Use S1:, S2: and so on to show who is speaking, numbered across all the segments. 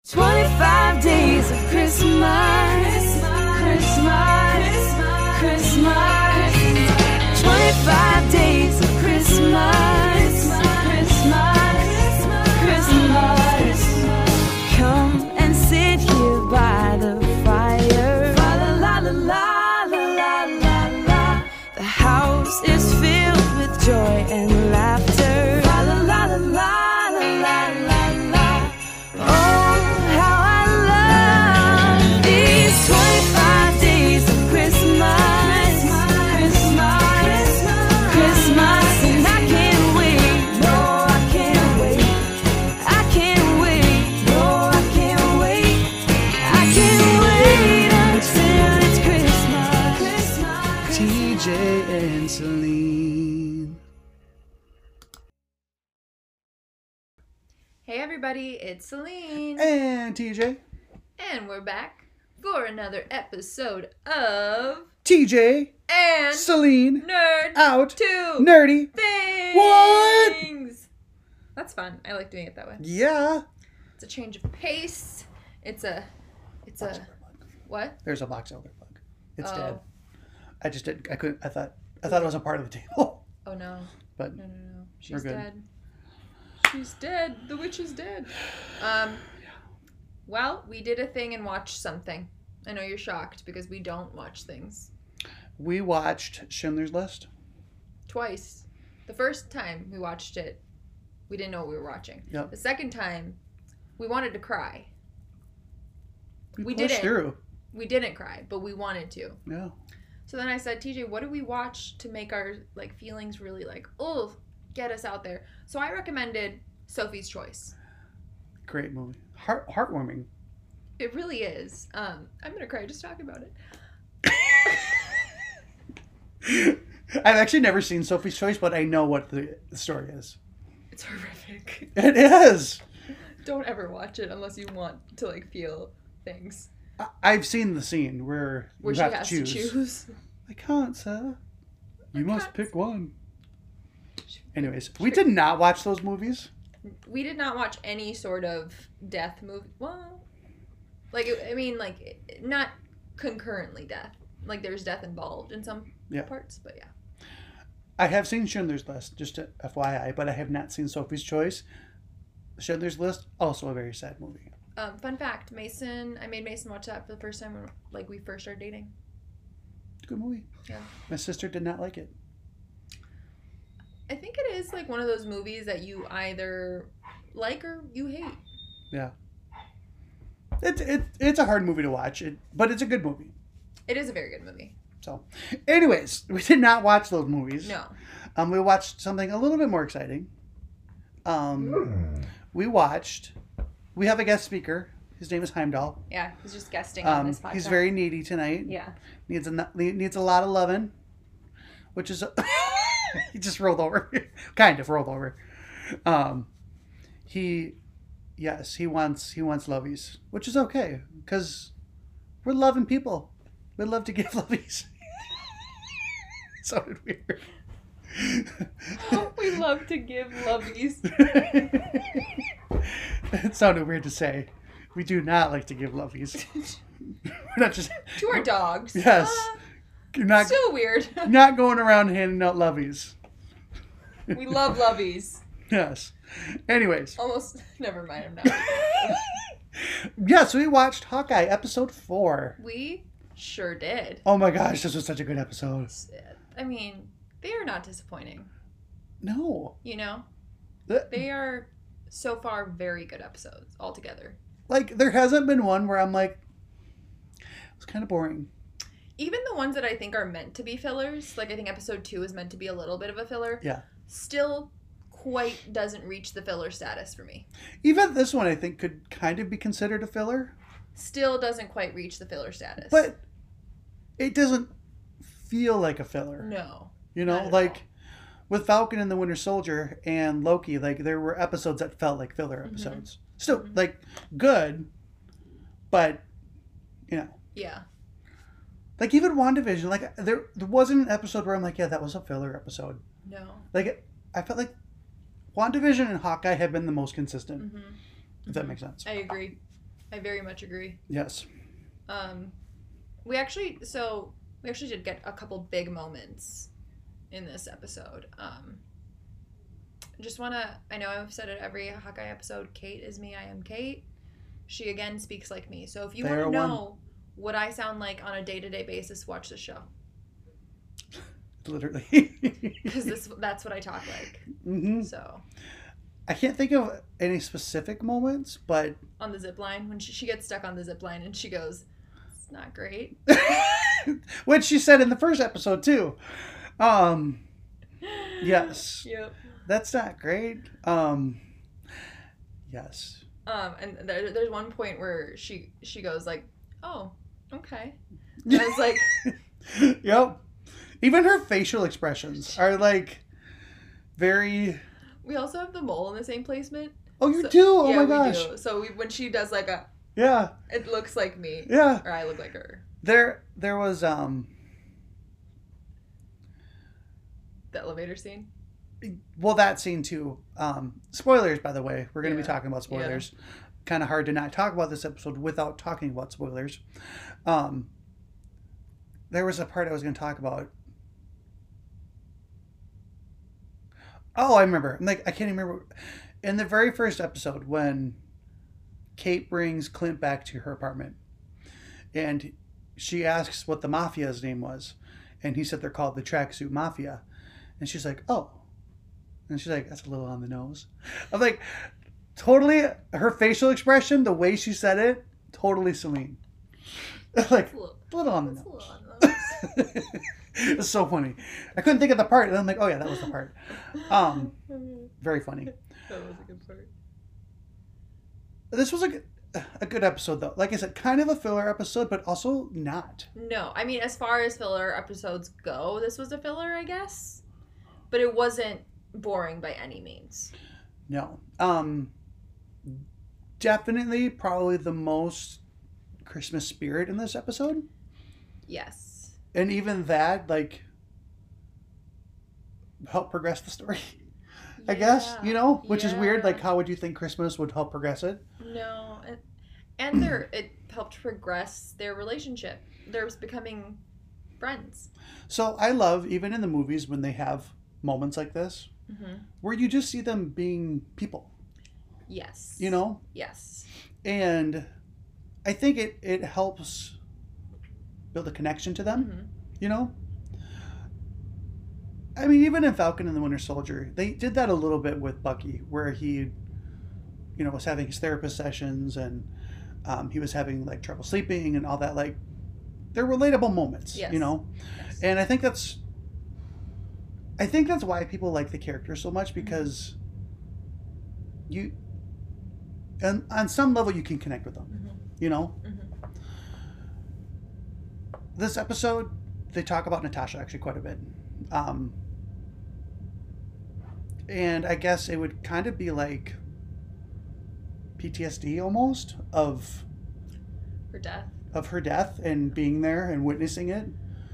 S1: 25 days of Christmas, Christmas, Christmas. 25 days of Christmas, Christmas, Christmas. Come and sit here by the fire. La la la la la la la la. The house is filled with joy and laughter. La la la la la la la la la. Oh, how I love these 25 days of Christmas, Christmas, Christmas, and I can't wait. No, I can't wait. I can't wait. No, I can't wait. I can't wait until it's Christmas.
S2: TJ and Celine.
S3: Hey everybody, it's Celine.
S2: And TJ.
S3: And we're back for another episode of
S2: TJ.
S3: And
S2: Celine.
S3: Nerd
S2: Out.
S3: Two
S2: Nerdy.
S3: Things.
S2: What?
S3: That's fun. I like doing it that way.
S2: Yeah.
S3: It's a change of pace. It's a what?
S2: There's a box elder bug. It's
S3: Oh.
S2: dead. I just didn't. I couldn't. I thought it was a part of the table.
S3: Oh no.
S2: But
S3: No. She's
S2: We're good.
S3: dead. She's dead. The witch is dead. Well, we did a thing and watched something. I know you're shocked because we don't watch things.
S2: we watched Schindler's List.
S3: Twice. The first time we watched it, we didn't know what we were watching.
S2: Yep.
S3: The second time, we wanted to cry. We
S2: pushed
S3: didn't.
S2: through.
S3: We didn't cry, but we wanted to.
S2: Yeah.
S3: So then I said, TJ, what do we watch to make our feelings really oh, get us out there? So I recommended Sophie's Choice.
S2: Great movie. Heartwarming.
S3: It really is. I'm gonna cry just talking about it.
S2: I've actually never seen Sophie's Choice, but I know what the story is.
S3: It's horrific.
S2: It is.
S3: Don't ever watch it unless you want to feel things.
S2: I've seen the scene where you
S3: She
S2: have
S3: has
S2: to
S3: to choose.
S2: I can't, sir. You must
S3: can't.
S2: pick one. Anyways, we did not watch those movies.
S3: We did not watch any sort of death movie. Well, not concurrently death. There's death involved in some parts, but yeah.
S2: I have seen Schindler's List, just to FYI, but I have not seen Sophie's Choice. Schindler's List, also a very sad movie.
S3: Fun fact, I made Mason watch that for the first time when we first started dating.
S2: Good movie.
S3: Yeah.
S2: My sister did not like it.
S3: I think it is one of those movies that you either like or you hate.
S2: Yeah. It's a hard movie to watch, but it's a good movie.
S3: It is a very good movie.
S2: So, anyways, we did not watch those movies.
S3: No.
S2: We watched something a little bit more exciting. We have a guest speaker. His name is Heimdall.
S3: Yeah, he's just guesting on this podcast.
S2: He's very needy tonight.
S3: Yeah.
S2: Needs a lot of loving, which is he just rolled over, kind of rolled over. He wants lovies, which is okay because we're loving people. We love to give lovies. It sounded weird.
S3: We love to give lovies.
S2: It sounded weird to say. We do not like to give lovies. We're not just
S3: To our dogs.
S2: Yes. You're not
S3: Still weird.
S2: not going around handing out lovies.
S3: We love lovies.
S2: Yes. Anyways.
S3: Almost. Never mind. I'm not.
S2: Yes, we watched Hawkeye episode 4.
S3: We sure did.
S2: Oh my gosh, this was such a good episode.
S3: I mean, they are not disappointing.
S2: No.
S3: They are so far very good episodes altogether.
S2: There hasn't been one where I'm like, it's kind of boring.
S3: Even the ones that I think are meant to be fillers, I think episode 2 is meant to be a little bit of a filler.
S2: Yeah.
S3: Still quite doesn't reach the filler status for me.
S2: Even this one I think could kind of be considered a filler.
S3: Still doesn't quite reach the filler status.
S2: But it doesn't feel like a filler.
S3: No.
S2: Not at all. With Falcon and the Winter Soldier and Loki, there were episodes that felt like filler episodes. Mm-hmm. Still, good, but,
S3: Yeah.
S2: Even WandaVision, there wasn't an episode where I'm like, yeah, that was a filler episode.
S3: No.
S2: I felt like WandaVision and Hawkeye have been the most consistent.
S3: Mm-hmm.
S2: If that makes sense.
S3: I agree. I very much agree.
S2: Yes.
S3: We actually did get a couple big moments in this episode. I know I've said it every Hawkeye episode, Kate is me, I am Kate. She again speaks like me. So if you want to know what I sound like on a day-to-day basis, watch the show.
S2: Literally.
S3: Because that's what I talk like.
S2: Mm-hmm.
S3: So
S2: I can't think of any specific moments, but
S3: on the zip line, when she gets stuck on the zip line and she goes, "It's not great,"
S2: which she said in the first episode too. Yes.
S3: Yep.
S2: That's not great. Yes.
S3: And there's one point where she goes like, "Oh, okay." And I was like,
S2: yep. Even her facial expressions are like very.
S3: We also have the mole in the same placement.
S2: Oh, you do? Oh
S3: yeah,
S2: my gosh.
S3: We do. So when she does like a,
S2: yeah,
S3: it looks like me.
S2: Yeah.
S3: Or I look like her.
S2: There was
S3: The elevator scene.
S2: Well, that scene too. Spoilers, by the way. We're going to be talking about spoilers. Yeah. Kind of hard to not talk about this episode without talking about spoilers. There was a part I was going to talk about. Oh, I remember. I can't even remember. In the very first episode, when Kate brings Clint back to her apartment, and she asks what the mafia's name was, and he said they're called the Tracksuit Mafia, and she's like, "Oh," and she's like, "That's a little on the nose." I'm like, totally. Her facial expression, the way she said it, totally Celine. Like a little on the nose. It's so funny. I couldn't think of the part, and I'm like, "Oh yeah, that was the part." Very funny.
S3: That was a good part.
S2: This was a good episode, though. Like I said, kind of a filler episode, but also not.
S3: No, I mean, as far as filler episodes go, this was a filler, I guess. But it wasn't boring by any means.
S2: No. Definitely, probably the most Christmas spirit in this episode.
S3: Yes.
S2: And even that, like, helped progress the story. I guess, which is weird. Like, how would you think Christmas would help progress it?
S3: No, and it helped progress their relationship. They're becoming friends.
S2: So I love, even in the movies, when they have moments like this, where you just see them being people.
S3: Yes.
S2: Yes. And I think it helps build a connection to them, I mean, even in Falcon and the Winter Soldier, they did that a little bit with Bucky, where he, was having his therapist sessions, and he was having like trouble sleeping and all that. Like, they're relatable moments,
S3: yes.
S2: Yes. And I think that's why people like the character so much, because and on some level you can connect with them, This episode, they talk about Natasha actually quite a bit. And I guess it would kind of be like PTSD almost of her death and being there and witnessing it.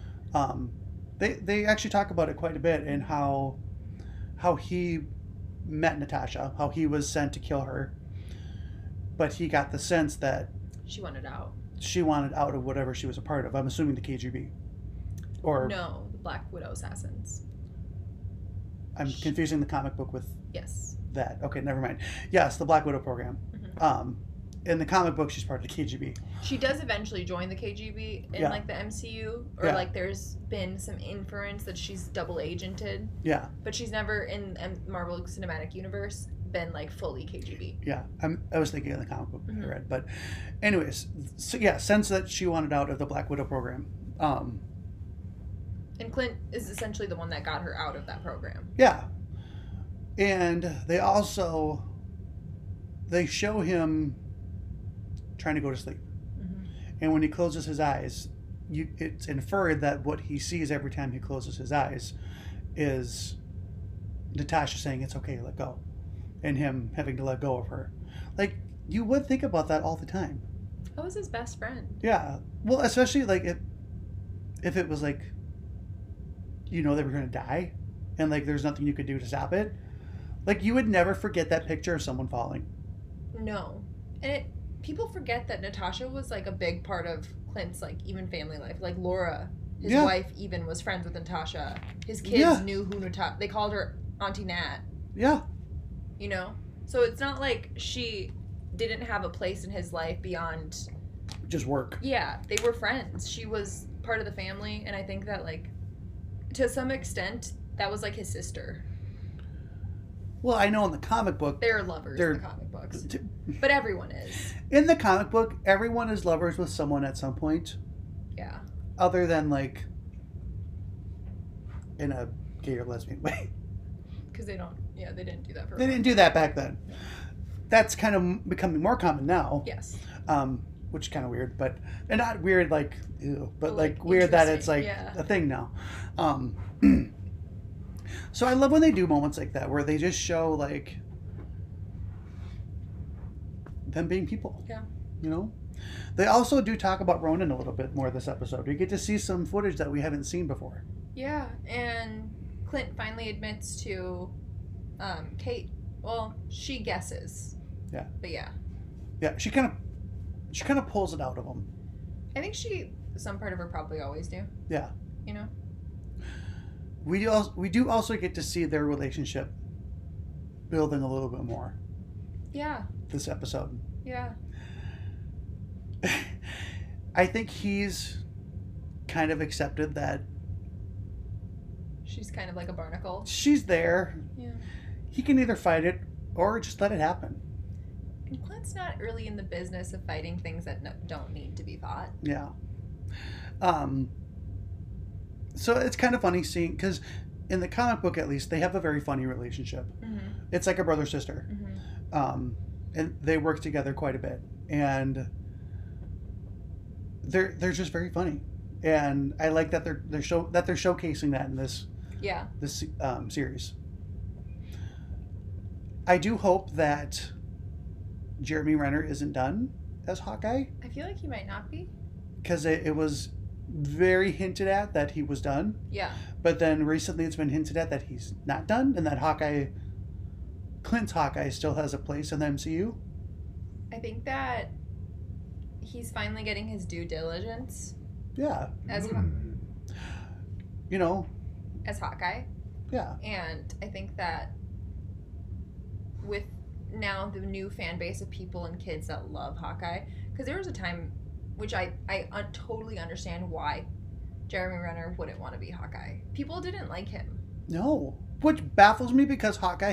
S2: They actually talk about it quite a bit, and how he met Natasha, how he was sent to kill her, but he got the sense that
S3: she wanted out.
S2: She wanted out of whatever she was a part of. I'm assuming the KGB. Or
S3: no, the Black Widow assassins.
S2: I'm confusing the comic book with
S3: yes.
S2: that. Okay, never mind. Yes, the Black Widow program. In the comic book, she's part of the KGB.
S3: She does eventually join the KGB in like the MCU, or like there's been some inference that she's double agented. Yeah. But she's never in Marvel Cinematic Universe been like fully KGB.
S2: Yeah, I was thinking of the comic book I read, but anyways, so yeah, sense that she wanted out of the Black Widow program.
S3: And Clint is essentially the one that got her out of that program.
S2: Yeah. And they show him trying to go to sleep. And when he closes his eyes, it's inferred that what he sees every time he closes his eyes is Natasha saying, "It's okay, let go." And him having to let go of her. Like, you would think about that all the time.
S3: That was his best friend.
S2: Yeah. Well, especially like if it was like, they were going to die, and like there's nothing you could do to stop it. Like, you would never forget that picture of someone falling.
S3: No. And people forget that Natasha was like a big part of Clint's like even family life. Like Laura, his wife, even was friends with Natasha. His kids knew who Natasha. They called her Auntie Nat.
S2: Yeah.
S3: You know, so it's not like she didn't have a place in his life beyond
S2: just work.
S3: Yeah, they were friends. She was part of the family, and I think that like to some extent that was like his sister.
S2: Well, I know in the comic book
S3: they're lovers in the comic books. But everyone is.
S2: In the comic book, everyone is lovers with someone at some point.
S3: Yeah.
S2: Other than like in a gay or lesbian way.
S3: Because they didn't do that for
S2: They didn't do that back then. That's kind of becoming more common now.
S3: Yes.
S2: Which is kind of weird, but and not weird like ew, but like weird that it's like a thing now. So I love when they do moments like that where they just show like them being people.
S3: Yeah.
S2: You know? They also do talk about Ronan a little bit more this episode. We get to see some footage that we haven't seen before.
S3: Yeah, and Clint finally admits to Kate. Well, she guesses.
S2: Yeah.
S3: But yeah.
S2: Yeah, she kind of pulls it out of him.
S3: I think some part of her probably always do.
S2: Yeah.
S3: You know?
S2: We do also get to see their relationship building a little bit more.
S3: Yeah.
S2: This episode.
S3: Yeah.
S2: I think he's kind of accepted that
S3: she's kind of like a barnacle.
S2: She's there.
S3: Yeah. He
S2: can either fight it or just let it happen.
S3: And Clint's not really in the business of fighting things that don't need to be fought.
S2: Yeah. So it's kind of funny seeing, because in the comic book at least, they have a very funny relationship.
S3: Mm-hmm.
S2: It's like a brother-sister.
S3: Mm-hmm.
S2: And they work together quite a bit. And they're just very funny. And I like that they're showcasing that in this series. I do hope that Jeremy Renner isn't done as Hawkeye.
S3: I feel like he might not be.
S2: Because it was very hinted at that he was done.
S3: Yeah.
S2: But then recently it's been hinted at that he's not done and that Clint's Hawkeye still has a place in the MCU.
S3: I think that he's finally getting his due diligence.
S2: Yeah.
S3: As Hawkeye.
S2: Yeah.
S3: And I think that with now the new fan base of people and kids that love Hawkeye, because there was a time which I totally understand why Jeremy Renner wouldn't want to be Hawkeye. People didn't like him.
S2: No. Which baffles me because Hawkeye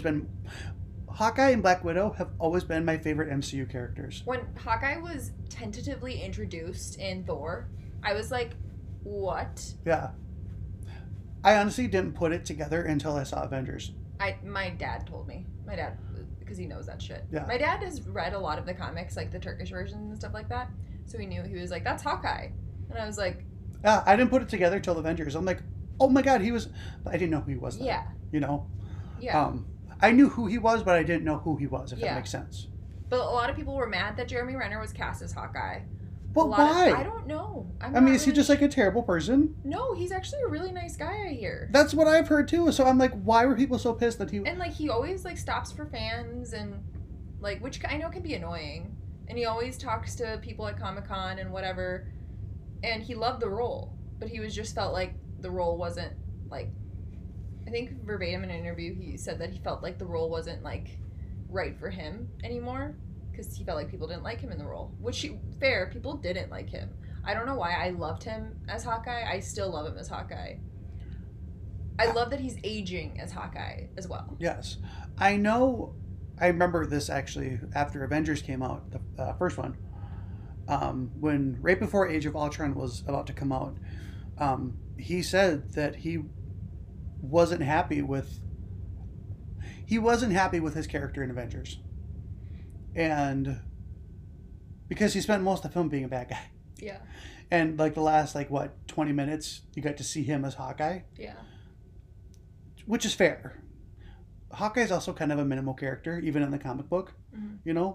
S2: and Black Widow have always been my favorite MCU characters.
S3: When Hawkeye was tentatively introduced in Thor, I was like, what?
S2: Yeah. I honestly didn't put it together until I saw Avengers.
S3: My dad told me. My dad, because he knows that shit.
S2: Yeah.
S3: My dad has read a lot of the comics, like the Turkish versions and stuff like that. So he knew. He was like, that's Hawkeye. And I was like...
S2: Yeah, I didn't put it together till Avengers. I'm like, oh my god, he was... I didn't know who he was then.
S3: Yeah.
S2: You know?
S3: Yeah.
S2: I knew who he was, but I didn't know who he was, if that makes sense.
S3: But a lot of people were mad that Jeremy Renner was cast as Hawkeye.
S2: But why?
S3: I don't know.
S2: Is he just like a terrible person?
S3: No, he's actually a really nice guy, I hear.
S2: That's what I've heard too. So I'm like, why were people so pissed that he...
S3: And like, he always like stops for fans and like, which I know can be annoying. And he always talks to people at Comic-Con and whatever. And he loved the role. But he just felt like the role wasn't like... I think verbatim in an interview, he said that he felt like the role wasn't like right for him anymore. Because he felt like people didn't like him in the role. Which, fair, people didn't like him. I don't know why I loved him as Hawkeye. I still love him as Hawkeye. I love that he's aging as Hawkeye as well.
S2: Yes. I remember this actually after Avengers came out, the first one. When right before Age of Ultron was about to come out, he said that he wasn't happy with his character in Avengers. And because he spent most of the film being a bad guy.
S3: Yeah.
S2: And like the last 20 minutes, you got to see him as Hawkeye.
S3: Yeah.
S2: Which is fair. Hawkeye's also kind of a minimal character, even in the comic book, you know?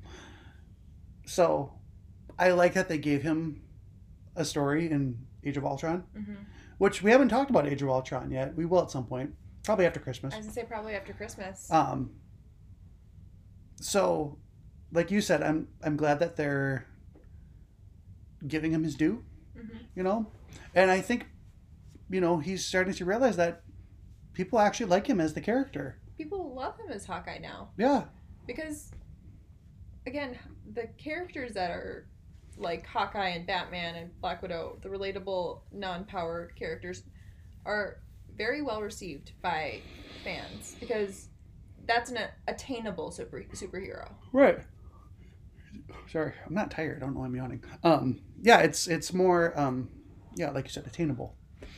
S2: So I like that they gave him a story in Age of Ultron, which we haven't talked about Age of Ultron yet. We will at some point, probably after Christmas.
S3: I was going to say probably after Christmas.
S2: So like you said, I'm glad that they're giving him his due, you know, and I think, you know, he's starting to realize that people actually like him as the character.
S3: People love him as Hawkeye now.
S2: Yeah.
S3: Because, again, the characters that are like Hawkeye and Batman and Black Widow, the relatable, non-powered characters, are very well received by fans because that's an attainable superhero.
S2: Right. Sorry, I'm not tired. I don't know why I'm yawning. Yeah, it's more, yeah, like you said, attainable.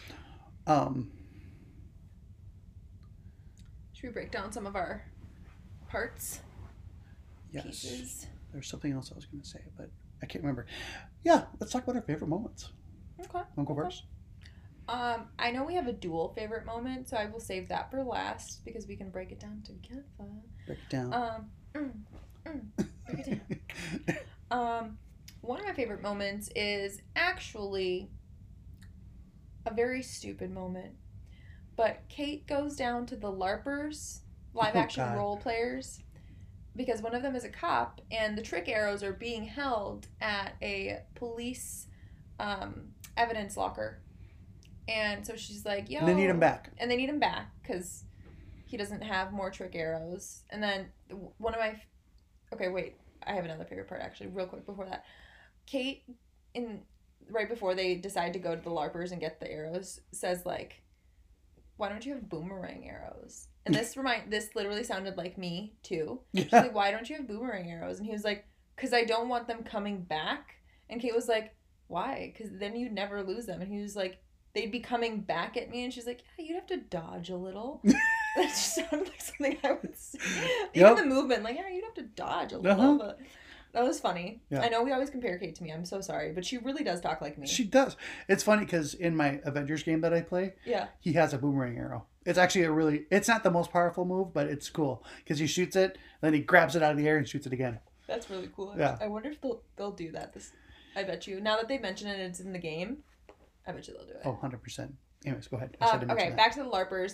S3: Should we break down some of our parts?
S2: Yes.
S3: Pieces?
S2: There's something else I was going to say, but I can't remember. Yeah, let's talk about our favorite moments.
S3: Okay.
S2: Want to go first?
S3: I know we have a dual favorite moment, so I will save that for last because we can break it down together.
S2: Break it down.
S3: Break it down. One of my favorite moments is actually a very stupid moment. But Kate goes down to the LARPers, live action role players, because one of them is a cop, and the trick arrows are being held at a police evidence locker. And so she's like, yo.
S2: And they need him back.
S3: And they need him back because he doesn't have more trick arrows. And then one of my... Okay, wait. I have another favorite part, actually, real quick before that. Kate, right before they decide to go to the LARPers and get the arrows, says, like, why don't you have boomerang arrows? And this literally sounded like me, too. She's like, why don't you have boomerang arrows? And he was like, because I don't want them coming back. And Kate was like, why? Because then you'd never lose them. And he was like, they'd be coming back at me. And she's like, yeah, you'd have to dodge a little. That just sounded like something I would say. Even the movement, like, yeah, you'd have to dodge a little. But that was funny. Yeah. I know we always compare Kate to me. I'm so sorry. But she really does talk like me.
S2: She does. It's funny because in my Avengers game that I play, he has a boomerang arrow. It's actually it's not the most powerful move, but it's cool because he shoots it, then he grabs it out of the air and shoots it again.
S3: That's really cool. Yeah. I wonder if they'll do that. I bet you. Now that they mention it, it's in the game. I bet you they'll do it.
S2: Oh, 100%. Anyways, go ahead.
S3: Okay, back to the LARPers.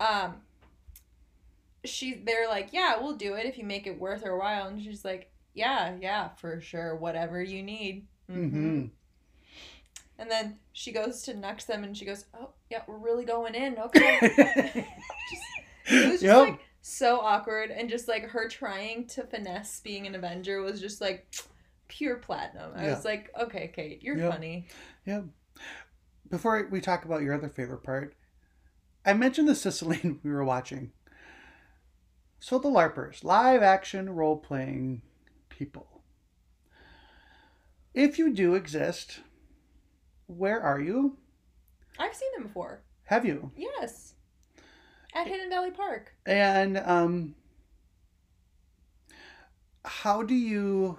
S3: They're like, yeah, we'll do it if you make it worth our while. And she's like, yeah, for sure. Whatever you need. Mm-hmm. And then she goes to nux them and she goes, oh, yeah, we're really going in. Okay. It was just like so awkward. And just like her trying to finesse being an Avenger was just like pure platinum. I was like, okay, Kate, you're funny.
S2: Yeah. Before we talk about your other favorite part, I mentioned the Sicilian we were watching. So the LARPers, live action role playing people. If you do exist, where are you?
S3: I've seen them before.
S2: Have you?
S3: Yes. At Hidden Valley Park.
S2: And how do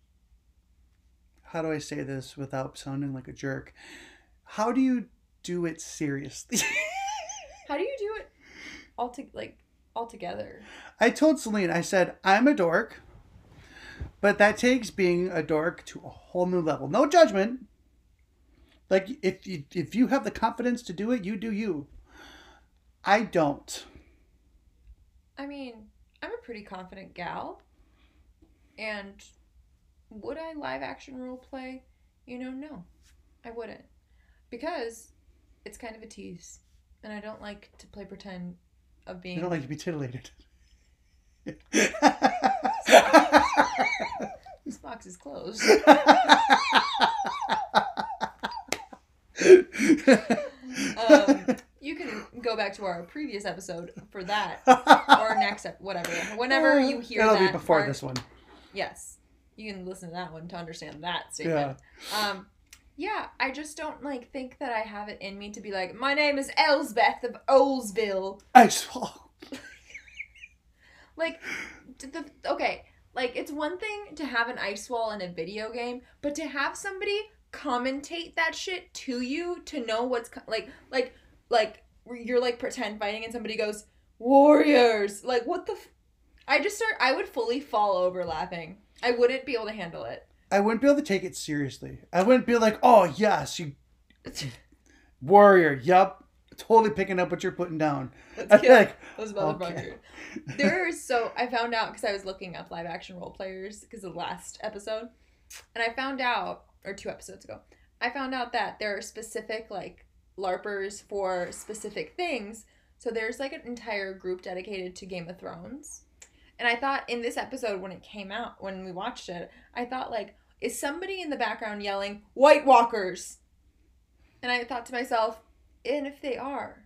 S2: I say this without sounding like a jerk? How do you do it seriously?
S3: How do you do it all together?
S2: I told Celine, I said, I'm a dork, but that takes being a dork to a whole new level. No judgment. Like, if you have the confidence to do it, you do you. I don't.
S3: I mean, I'm a pretty confident gal. And would I live action role play? No. I wouldn't. Because it's kind of a tease. And I don't like to play pretend of being...
S2: You don't like to be titillated.
S3: This box is closed. You can go back to our previous episode for that. Or next whatever. Whenever you hear
S2: It'll be before this one.
S3: Yes. You can listen to that one to understand that statement. Yeah, I just don't think that I have it in me to be like, my name is Elsbeth of Olesville.
S2: Icewall.
S3: It's one thing to have an ice wall in a video game, but to have somebody commentate that shit to you to know what's you're pretend fighting and somebody goes, warriors. Like, what the I would fully fall over laughing. I wouldn't be able to handle it.
S2: I wouldn't be able to take it seriously. I wouldn't be like, oh, yes, you... Warrior, yup. totally picking up what you're putting down.
S3: Let's kill those motherfuckers. Okay. I found out because I was looking up live action role players because of the last episode, and I found out, or 2 episodes ago, I found out that there are specific like LARPers for specific things. So there's like an entire group dedicated to Game of Thrones. And I thought in this episode when it came out, when we watched it, I thought like, is somebody in the background yelling, White Walkers? And I thought to myself, and if they are,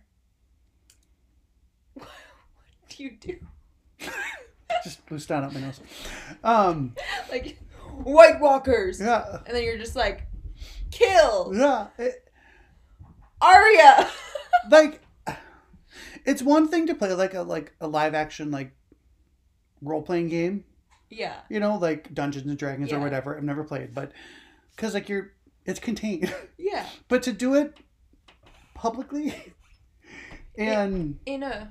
S3: what do you do?
S2: Just blew down up my nose.
S3: Like, White Walkers!
S2: Yeah.
S3: And then you're just like, kill!
S2: Yeah.
S3: Arya!
S2: Like, it's one thing to play like a live action like role playing game.
S3: Yeah.
S2: You know, like Dungeons and Dragons or whatever. I've never played, but because like it's contained.
S3: Yeah.
S2: But to do it publicly and
S3: in a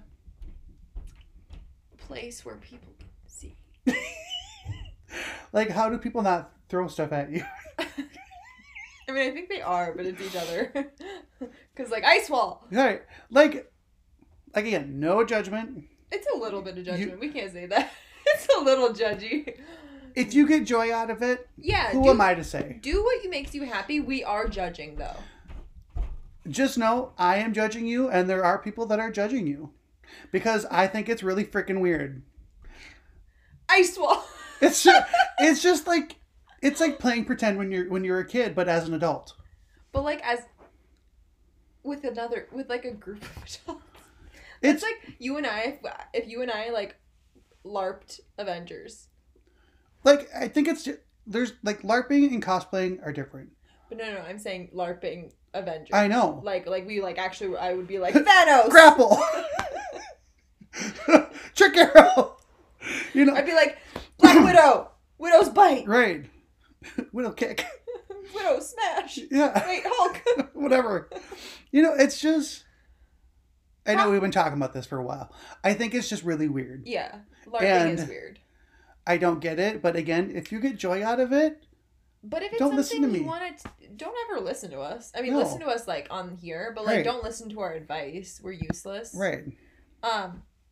S3: place where people can see.
S2: Like, how do people not throw stuff at you?
S3: I mean, I think they are, but it's each other. Because, like, ice wall.
S2: Right. Like again, no judgment.
S3: It's a little bit of judgment. We can't say that. It's a little judgy.
S2: If you get joy out of it, who am I to say?
S3: Do what makes you happy. We are judging, though.
S2: Just know I am judging you, and there are people that are judging you. Because I think it's really freaking weird.
S3: Ice wall.
S2: It's just like, it's like playing pretend when you're a kid, but as an adult.
S3: But like with like a group of adults. It's like you and I, if you and I like LARPed Avengers.
S2: Like, I think it's just, there's like LARPing and cosplaying are different.
S3: But no, I'm saying LARPing Avengers.
S2: I know.
S3: Like we like actually, I would be like Thanos.
S2: Grapple. Trick arrow. You know.
S3: I'd be like Black Widow. Widow's bite.
S2: Right. Widow kick.
S3: Widow smash.
S2: Yeah.
S3: Wait, Hulk.
S2: Whatever. You know, it's just. I know we've been talking about this for a while. I think it's just really weird.
S3: Yeah. LARPing is weird.
S2: I don't get it, but again, if you get joy out of it,
S3: but if it's
S2: don't
S3: something
S2: listen to
S3: you
S2: me.
S3: want to, don't ever listen to us. I mean, listen to us like on here, but like don't listen to our advice. We're useless.
S2: Right.
S3: I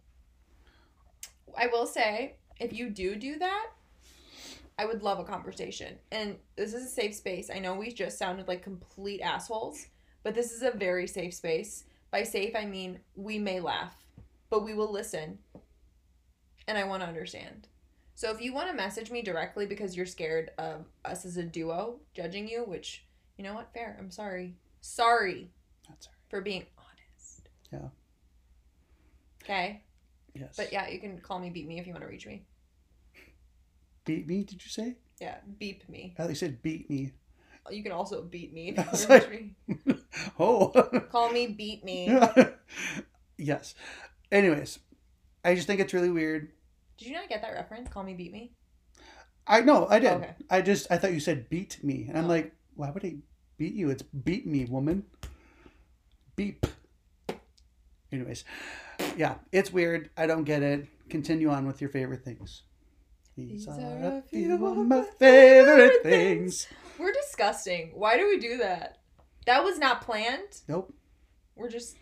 S3: will say, if you do that, I would love a conversation. And this is a safe space. I know we just sounded like complete assholes, but this is a very safe space. By safe, I mean we may laugh, but we will listen. And I want to understand. So if you want to message me directly because you're scared of us as a duo judging you, which, you know what? Fair. I'm sorry. Sorry.
S2: That's all right.
S3: For being honest.
S2: Yeah.
S3: Okay?
S2: Yes.
S3: But yeah, you can call me, beat me if you want to reach me.
S2: Beat me, did you say?
S3: Yeah, beep me.
S2: I thought you said beat me.
S3: You can also beat me if
S2: I
S3: you
S2: was
S3: want to
S2: like,
S3: reach me.
S2: Oh.
S3: Call me, beat me.
S2: Yes. Anyways, I just think it's really weird.
S3: Did you not get that reference? Call me, beat me?
S2: I know, I did.
S3: Oh, okay.
S2: I thought you said beat me. And I'm like, why would I beat you? It's beat me, woman. Beep. Anyways, yeah, it's weird. I don't get it. Continue on with your favorite things. These are a few of my favorite things.
S3: We're disgusting. Why do we do that? That was not planned.
S2: Nope.
S3: We're just...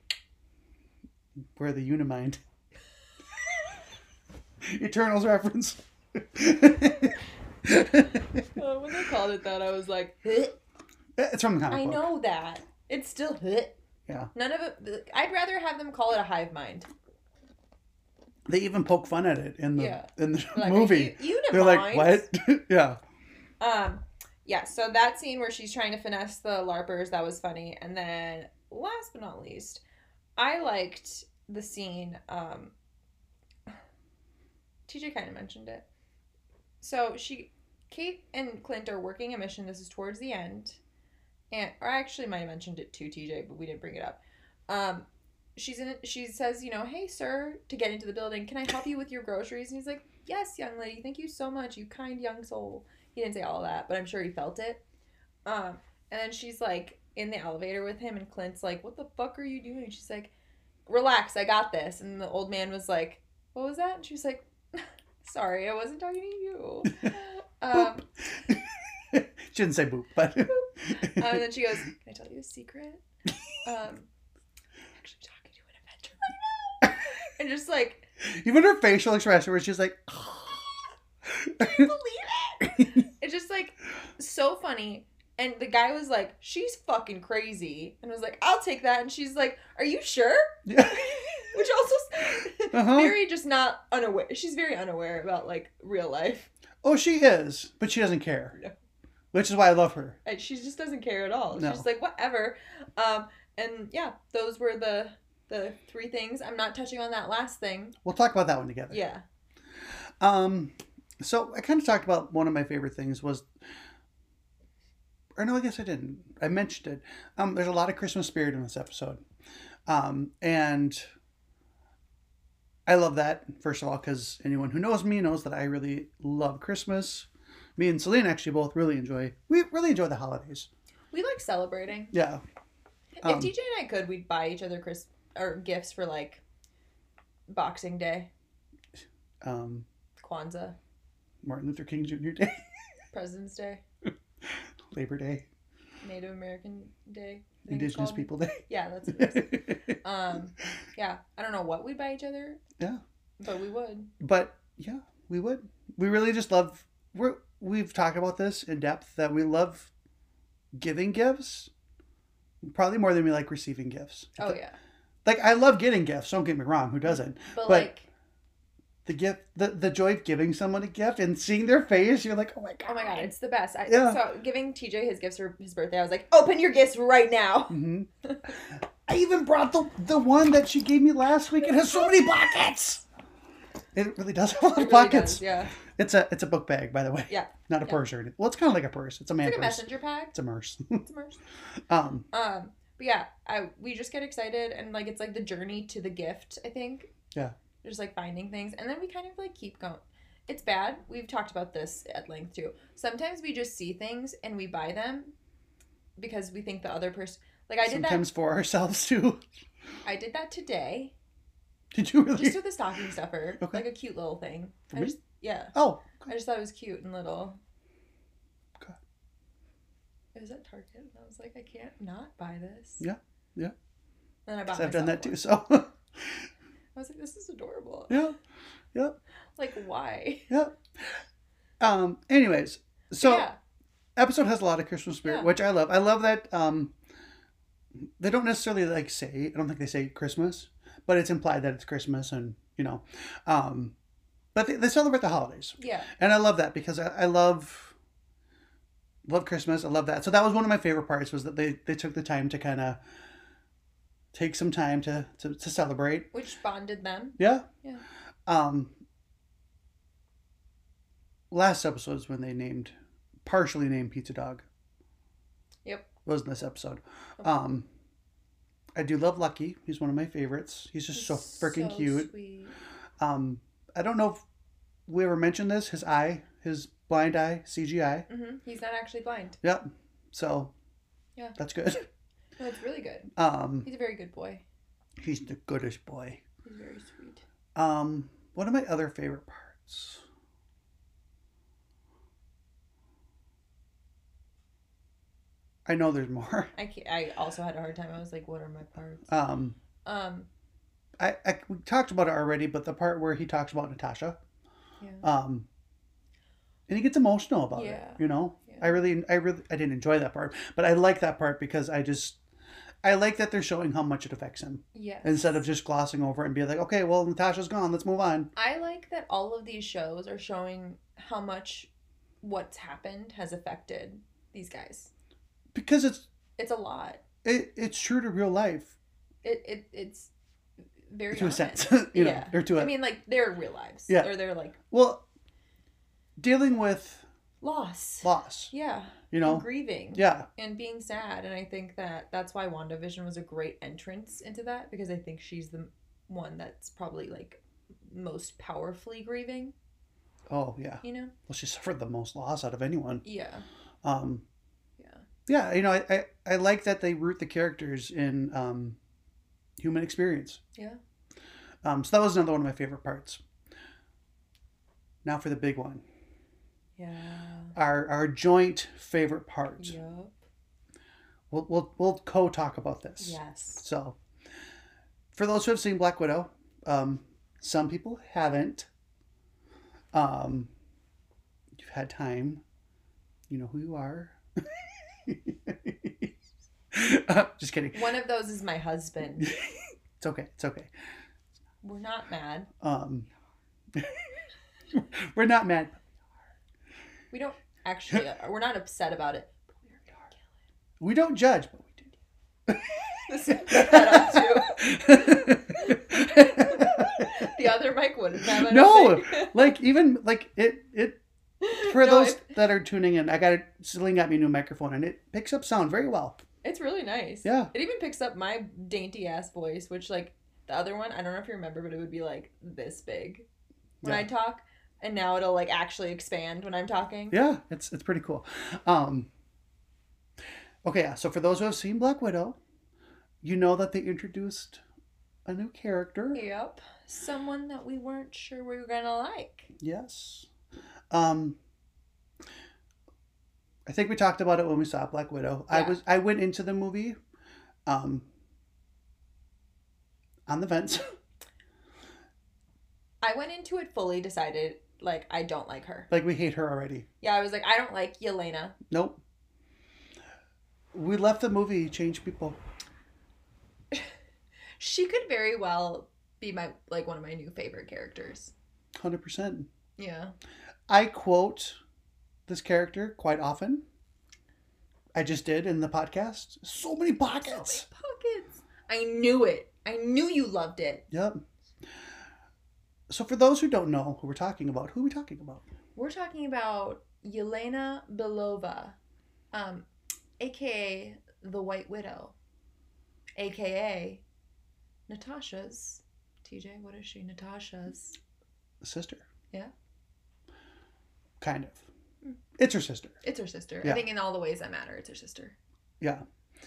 S2: We're the Unimind. Eternals reference.
S3: When they called it that, I was like...
S2: It's from the comic book.
S3: I know that. It's still...
S2: Yeah.
S3: None of it... I'd rather have them call it a hive mind.
S2: They even poke fun at it in the
S3: like,
S2: movie. They're like, what? Yeah.
S3: Yeah, so that scene where she's trying to finesse the LARPers, that was funny. And then, last but not least, I liked the scene... TJ kind of mentioned it. So Kate and Clint are working a mission. This is towards the end. Or I actually might have mentioned it to TJ, but we didn't bring it up. She says, you know, hey, sir, to get into the building, can I help you with your groceries? And he's like, yes, young lady. Thank you so much. You kind young soul. He didn't say all of that, but I'm sure he felt it. And then she's like in the elevator with him, and Clint's like, what the fuck are you doing? She's like, relax, I got this. And the old man was like, what was that? And she was like, sorry, I wasn't talking to you.
S2: She didn't say boop, but...
S3: and then she goes, can I tell you a secret? actually talking to an Avenger right now. And just like...
S2: Even her facial expression where she's like...
S3: I can't believe it. It's just like so funny. And the guy was like, she's fucking crazy. And I was like, I'll take that. And she's like, are you sure?
S2: Yeah.
S3: Which also very just not unaware. She's very unaware about like real life.
S2: Oh, she is, but she doesn't care.
S3: No.
S2: Which is why I love her.
S3: And she just doesn't care at all.
S2: No.
S3: She's just like, whatever. And yeah, those were the 3 things. I'm not touching on that last thing.
S2: We'll talk about that one together.
S3: Yeah.
S2: So I kind of talked about one of my favorite things was, or no, I guess I didn't. I mentioned it. There's a lot of Christmas spirit in this episode. And I love that, first of all, because anyone who knows me knows that I really love Christmas. Me and Celine actually both really enjoy the holidays.
S3: We like celebrating.
S2: Yeah.
S3: If TJ and I could, we'd buy each other gifts for like Boxing Day. Kwanzaa.
S2: Martin Luther King Jr. Day.
S3: President's Day.
S2: Labor Day.
S3: Native American Day.
S2: Indigenous People Day.
S3: Yeah, that's what it is. Yeah. I don't know what we'd buy each other.
S2: Yeah.
S3: But we would.
S2: But yeah, we would. We really just love we've talked about this in depth that we love giving gifts probably more than we like receiving gifts.
S3: Oh yeah.
S2: Like I love getting gifts, don't get me wrong, who doesn't?
S3: But like
S2: the gift, the joy of giving someone a gift and seeing their face, you're like, oh my god.
S3: Oh my god, it's the best.
S2: Yeah.
S3: So giving TJ his gifts for his birthday, I was like, open your gifts right now.
S2: Mm-hmm. I even brought the one that she gave me last week. It has so many pockets. It really does have a lot of pockets.
S3: Does, yeah.
S2: It's a book bag, by the way.
S3: Yeah.
S2: Not a purse or anything. Well, it's kind of like a purse. It's a man
S3: purse. It's like
S2: purse.
S3: a messenger pack.
S2: It's a merce.
S3: It's a merce. But yeah, we just get excited and like it's like the journey to the gift, I think.
S2: Yeah.
S3: Just like finding things and then we kind of like keep going. It's bad. We've talked about this at length too. Sometimes we just see things and we buy them because we think the other person like I did that
S2: sometimes for ourselves too.
S3: I did that today.
S2: Did you really?
S3: Just with a stocking stuffer.
S2: Okay.
S3: Like a cute little thing.
S2: For me?
S3: Yeah.
S2: Oh.
S3: I just thought it was cute and little.
S2: Okay.
S3: It was at Target and I was like, I can't not buy this.
S2: Yeah. Yeah.
S3: And I bought
S2: I've done that
S3: one.
S2: too, so.
S3: I was like, this is adorable.
S2: Yeah. Yeah.
S3: Like, why?
S2: Yeah. Anyways, so
S3: yeah.
S2: Episode has a lot of Christmas spirit, which I love. I love that they don't necessarily like say, I don't think they say Christmas, but it's implied that it's Christmas and, you know, but they celebrate the holidays.
S3: Yeah.
S2: And I love that because I love Christmas. I love that. So that was one of my favorite parts was that they took the time to kind of take some time to celebrate.
S3: Which bonded them.
S2: Yeah.
S3: Yeah.
S2: Last episode is when they partially named Pizza Dog. Yep. It was in this episode. Okay. I do love Lucky. He's one of my favorites. He's so freaking cute.
S3: Sweet.
S2: I don't know if we ever mentioned this. His blind eye, CGI.
S3: Mm-hmm. He's not actually blind.
S2: Yep. So. Yeah. That's good.
S3: No, it's really good. He's a very good boy.
S2: He's the goodest boy.
S3: He's very sweet.
S2: One of my other favorite parts. I know there's more.
S3: I also had a hard time. I was like, what are my parts?
S2: We talked about it already, but the part where he talks about Natasha. Yeah. And he gets emotional about it, you know? Yeah. I didn't enjoy that part, but I like that part because I like that they're showing how much it affects him. Yes. Instead of just glossing over it and being like, okay, well, Natasha's gone. Let's move on.
S3: I like that all of these shows are showing how much what's happened has affected these guys.
S2: Because it's
S3: a lot.
S2: It's true to real life.
S3: It's very
S2: to
S3: honest.
S2: A sense, you know, or to
S3: I mean, like their real lives.
S2: Yeah.
S3: Or they're like
S2: dealing with
S3: loss. Yeah.
S2: You know,
S3: and grieving.
S2: Yeah.
S3: And being sad, and I think that's why WandaVision was a great entrance into that because I think she's the one that's probably like most powerfully grieving.
S2: Oh yeah.
S3: You know.
S2: Well, she suffered the most loss out of anyone.
S3: Yeah.
S2: Yeah, you know, I like that they root the characters in human experience.
S3: Yeah.
S2: So that was another one of my favorite parts. Now for the big one.
S3: Yeah.
S2: Our joint favorite part.
S3: Yep.
S2: We'll co-talk about this.
S3: Yes.
S2: So for those who have seen Black Widow, some people haven't. You've had time. You know who you are. Just kidding.
S3: One of those is my husband.
S2: It's okay. It's okay.
S3: We're not mad.
S2: We're not mad.
S3: We don't actually. We're not upset about it. But
S2: we don't judge, but we do.
S3: This is that too. The other mic wouldn't have it.
S2: No, like even like it. For those that are tuning in, Celine got me a new microphone, and it picks up sound very well.
S3: It's really nice.
S2: Yeah.
S3: It even picks up my dainty ass voice, which like the other one, I don't know if you remember, but it would be like this big when I talk, and now it'll like actually expand when I'm talking.
S2: Yeah, it's pretty cool. Okay, yeah. So for those who have seen Black Widow, you know that they introduced a new character.
S3: Yep. Someone that we weren't sure we were gonna like.
S2: Yes. I think we talked about it when we saw Black Widow. Yeah. I went into the movie on the fence.
S3: I went into it fully decided, like, I don't like her.
S2: Like, we hate her already.
S3: Yeah, I was like, I don't like Yelena.
S2: Nope. We left the movie change people.
S3: She could very well be one of my new favorite characters.
S2: 100%.
S3: Yeah. I
S2: quote this character quite often. I just did in the podcast. So many pockets.
S3: So many pockets. I knew it. I knew you loved it.
S2: Yep. So for those who don't know who we're talking about, who are we talking about?
S3: We're talking about Yelena Belova, a.k.a. the White Widow, a.k.a. Natasha's. TJ, what is she? Natasha's
S2: sister.
S3: Yeah.
S2: Kind of. It's her sister.
S3: It's her sister.
S2: Yeah.
S3: I think in all the ways that matter, it's her sister.
S2: Yeah.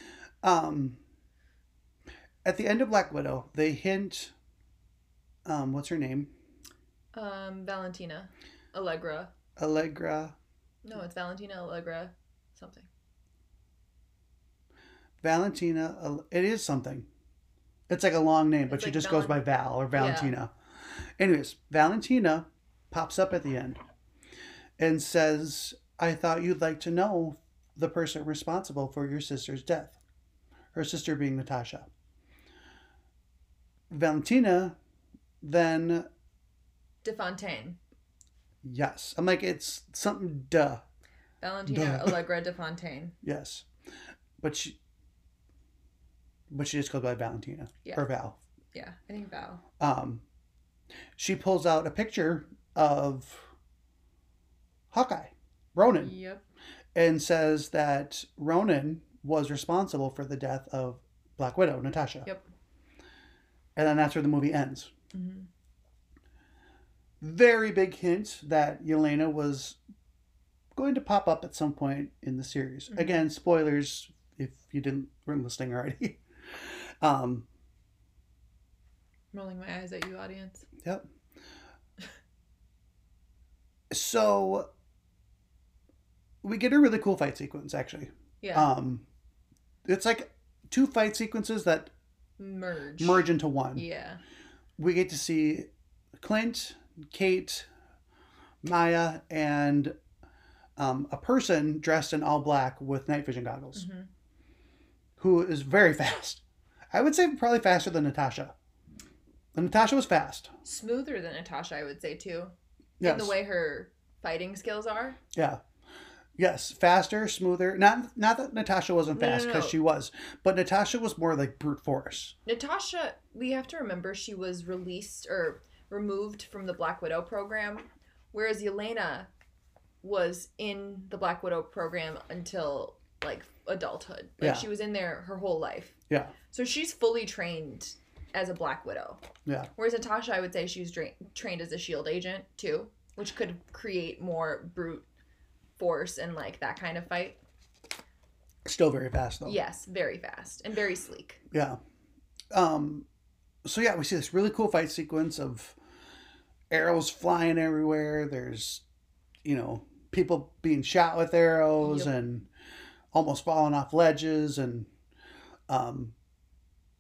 S2: At the end of Black Widow, they hint. What's her name?
S3: Valentina. Allegra. No, it's Valentina Allegra something.
S2: Valentina. It is something. It's like a long name, but she just goes by Val or Valentina. Yeah. Anyways, Valentina pops up at the end and says, I thought you'd like to know the person responsible for your sister's death. Her sister being Natasha. Valentina then...
S3: DeFontaine.
S2: Yes. I'm like, it's something duh.
S3: Valentina Allegra DeFontaine.
S2: Yes. But she just goes by Valentina.
S3: Yeah.
S2: Or Val.
S3: Yeah, I think Val.
S2: She pulls out a picture of Hawkeye, Ronan.
S3: Yep.
S2: And says that Ronan was responsible for the death of Black Widow, Natasha.
S3: Yep.
S2: And then that's where the movie ends.
S3: Mm-hmm.
S2: Very big hint that Yelena was going to pop up at some point in the series. Mm-hmm. Again, spoilers if you weren't listening already.
S3: Rolling my eyes at you, audience.
S2: Yep. So we get a really cool fight sequence, actually.
S3: Yeah.
S2: It's like two fight sequences that merge into one.
S3: Yeah.
S2: We get to see Clint, Kate, Maya, and a person dressed in all black with night vision goggles, mm-hmm. who is very fast. I would say probably faster than Natasha. And Natasha was fast.
S3: Smoother than Natasha, I would say, too.
S2: Yes.
S3: In the way her fighting skills are.
S2: Yeah. Yes, faster, smoother. Not that Natasha wasn't fast, because she was. But Natasha was more like brute force.
S3: Natasha, we have to remember, she was released or removed from the Black Widow program, whereas Yelena was in the Black Widow program until, like, adulthood. Like, she was in there her whole life.
S2: Yeah.
S3: So she's fully trained as a Black Widow.
S2: Yeah.
S3: Whereas Natasha, I would say she was trained as a SHIELD agent, too, which could create more brute force and, like, that kind of fight.
S2: Still very fast, though.
S3: Yes, very fast and very sleek.
S2: Yeah. So, yeah, we see this really cool fight sequence of arrows flying everywhere. There's, people being shot with arrows and almost falling off ledges. And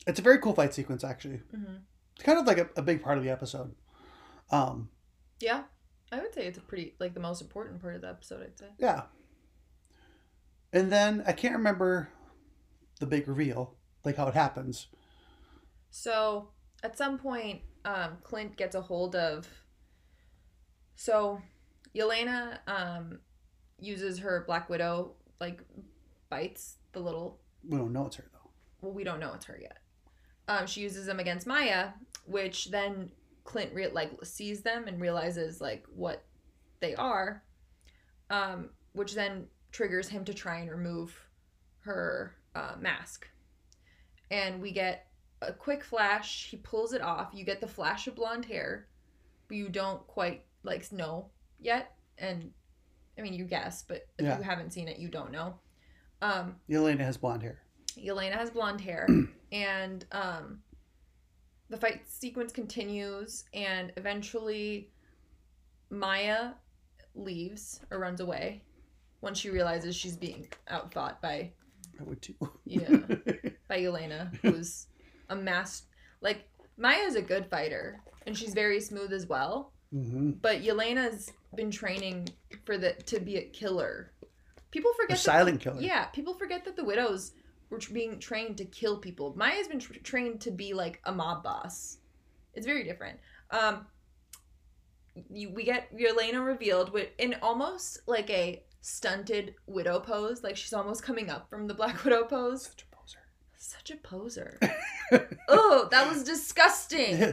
S2: It's a very cool fight sequence, actually.
S3: Mm-hmm.
S2: It's kind of like a big part of the episode.
S3: Yeah, I would say it's a pretty, like, the most important part of the episode, I'd say.
S2: Yeah. And then I can't remember the big reveal, like how it happens.
S3: So at some point, Clint gets a hold of. So Yelena uses her Black Widow, like, bites the little.
S2: We don't know it's her though.
S3: Well, we don't know it's her yet. She uses them against Maya, which then Clint sees them and realizes like what they are, which then triggers him to try and remove her mask. And we get a quick flash. He pulls it off. You get the flash of blonde hair, but you don't quite like know yet. And I mean, you guess, but if you haven't seen it, you don't know.
S2: Yelena has blonde hair.
S3: Yelena has blonde hair, and the fight sequence continues, and eventually Maya leaves or runs away when she realizes she's being outfought by.
S2: I would too.
S3: Yeah, by Yelena, who's a like, Maya's a good fighter, and she's very smooth as well.
S2: Mm-hmm.
S3: But Yelena's been training to be a killer. People forget
S2: a silent killer.
S3: Yeah, people forget that the Widows were being trained to kill people. Maya's been trained to be like a mob boss. It's very different. We get Yelena revealed in almost like a stunted widow pose, like she's almost coming up from the Black Widow pose. Such a poser. Oh, that was disgusting.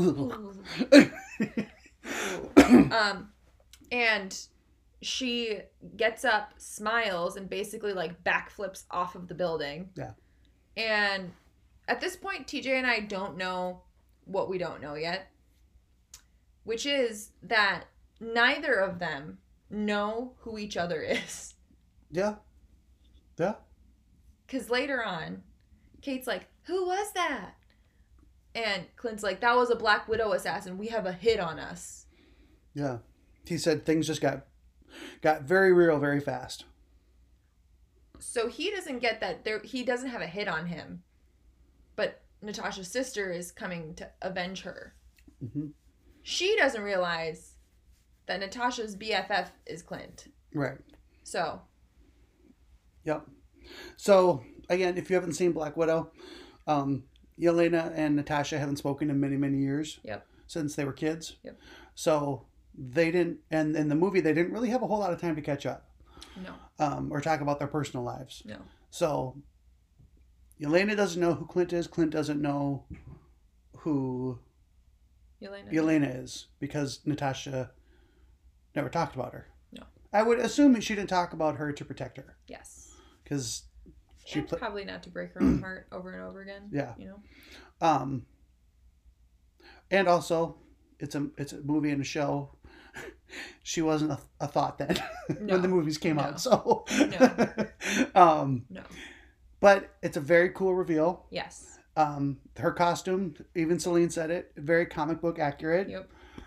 S3: And she gets up, smiles, and basically like backflips off of the building.
S2: Yeah.
S3: And at this point, TJ and I don't know what we don't know yet, which is that neither of them know who each other is.
S2: Yeah. Yeah.
S3: Because later on, Kate's like, "Who was that?" And Clint's like, "That was a Black Widow assassin. We have a hit on us."
S2: Yeah. He said things just got very real very fast.
S3: So he doesn't get that he doesn't have a hit on him. But Natasha's sister is coming to avenge her.
S2: Mm-hmm.
S3: She doesn't realize that Natasha's BFF is Clint.
S2: Right.
S3: So.
S2: Yep. So, again, if you haven't seen Black Widow, Yelena and Natasha haven't spoken in many, many years.
S3: Yep.
S2: Since they were kids.
S3: Yep.
S2: So they didn't, and in the movie, they didn't really have a whole lot of time to catch up.
S3: No.
S2: Or talk about their personal lives.
S3: No.
S2: So Yelena doesn't know who Clint is. Clint doesn't know who Yelena is because Natasha never talked about her.
S3: No.
S2: I would assume she didn't talk about her to protect her.
S3: Yes.
S2: Because
S3: she probably not to break her own heart over and over again.
S2: Yeah.
S3: You know.
S2: And also, it's a movie and a show. She wasn't a thought then when the movies came out. So.
S3: No. No.
S2: But it's a very cool reveal.
S3: Yes.
S2: Her costume, even Celine said it, very comic book accurate.
S3: Yep.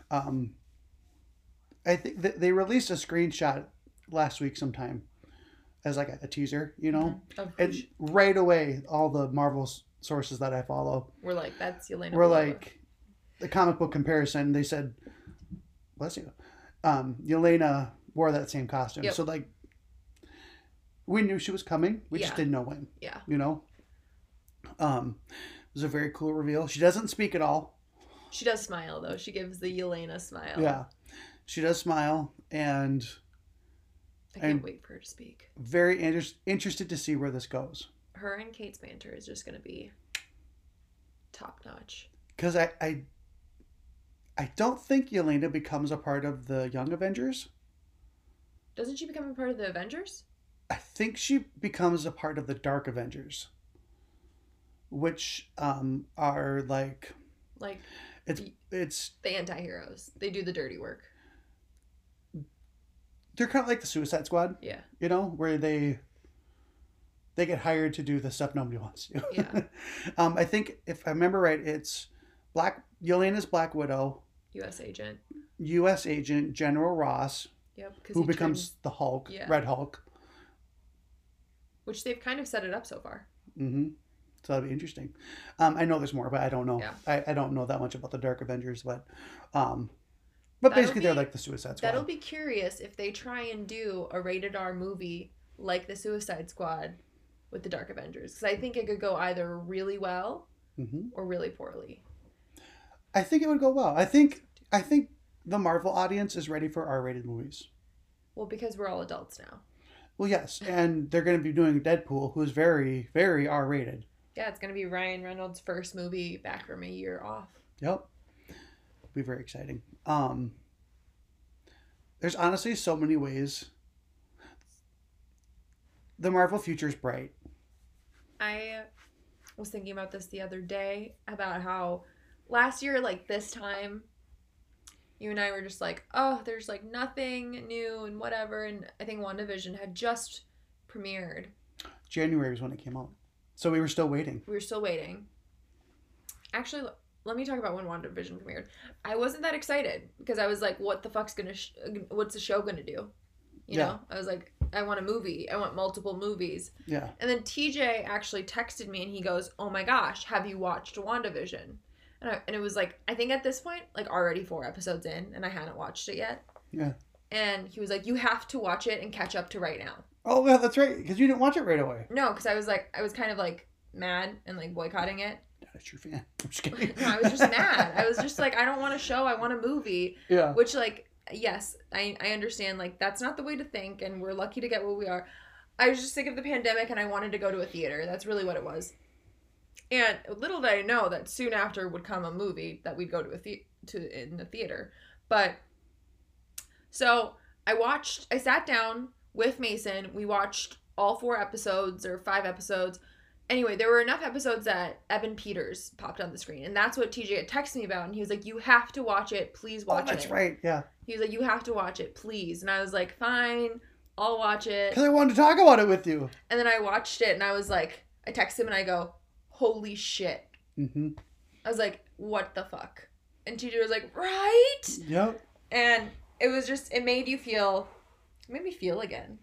S2: I think they released a screenshot last week sometime as like a teaser, you know?
S3: Mm-hmm.
S2: And right away, all the Marvel sources that I follow
S3: were like, that's Yelena.
S2: We're like, the comic book comparison, they said, bless you, Yelena wore that same costume. Yep. So like, we knew she was coming. We just didn't know when.
S3: Yeah.
S2: You know? It was a very cool reveal. She doesn't speak at all.
S3: She does smile, though. She gives the Yelena smile.
S2: Yeah. She does smile, and
S3: I can't wait for her to speak.
S2: Very interested to see where this goes.
S3: Her and Kate's banter is just going to be top notch.
S2: Because I don't think Yelena becomes a part of the Young Avengers.
S3: Doesn't she become a part of the Avengers?
S2: I think she becomes a part of the Dark Avengers, which are like it's
S3: the anti-heroes. They do the dirty work.
S2: They're kind of like the Suicide Squad.
S3: Yeah.
S2: You know, where they get hired to do the stuff nobody wants to do.
S3: Yeah.
S2: I think if I remember right, it's Yelena's Black Widow.
S3: U.S. agent
S2: General Ross.
S3: Yep.
S2: Who becomes the Hulk, Red Hulk.
S3: Which they've kind of set it up so far.
S2: Mm-hmm. So that'll be interesting. I know there's more, but I don't know.
S3: Yeah.
S2: I don't know that much about the Dark Avengers, but basically they're like the Suicide Squad.
S3: That'll be curious if they try and do a rated R movie like the Suicide Squad with the Dark Avengers. Because I think it could go either really well or really poorly.
S2: I think it would go well. I think the Marvel audience is ready for R-rated movies.
S3: Well, because we're all adults now.
S2: Well, yes, and they're going to be doing Deadpool, who's very, very R-rated.
S3: Yeah, it's going to be Ryan Reynolds' first movie back from a year off.
S2: Yep. Be very exciting. There's honestly so many ways. The Marvel future is bright.
S3: I was thinking about this the other day, about how last year, like this time, you and I were just like, oh, there's like nothing new and whatever. And I think WandaVision had just premiered.
S2: January was when it came out. So we were still waiting.
S3: Actually, let me talk about when WandaVision premiered. I wasn't that excited because I was like, what the fuck's what's the show gonna do? You know? I was like, I want a movie. I want multiple movies.
S2: Yeah.
S3: And then TJ actually texted me and he goes, oh my gosh, have you watched WandaVision? And it was like, I think at this point, like already 4 episodes in and I hadn't watched it yet.
S2: Yeah.
S3: And he was like, you have to watch it and catch up to right now.
S2: Oh, yeah, that's right. Because you didn't watch it right away.
S3: No, because I was kind of like mad and like boycotting it.
S2: Not a true fan. I'm just kidding.
S3: No, I was just mad. I was just like, I don't want a show. I want a movie.
S2: Yeah.
S3: Which, like, yes, I understand. Like, that's not the way to think, and we're lucky to get what we are. I was just sick of the pandemic, and I wanted to go to a theater. That's really what it was. And little did I know that soon after would come a movie that we'd go to in the theater. But so I sat down with Mason. We watched all 4 episodes or 5 episodes. Anyway, there were enough episodes that Evan Peters popped on the screen. And that's what TJ had texted me about. And he was like, you have to watch it. Please watch it.
S2: Oh, that's right. Yeah.
S3: He was like, you have to watch it, please. And I was like, fine, I'll watch it.
S2: Because I wanted to talk about it with you.
S3: And then I watched it and I was like, I text him and I go, holy shit.
S2: Mm-hmm.
S3: I was like, what the fuck? And TJ was like, right?
S2: Yep.
S3: And it was just, it made me feel again.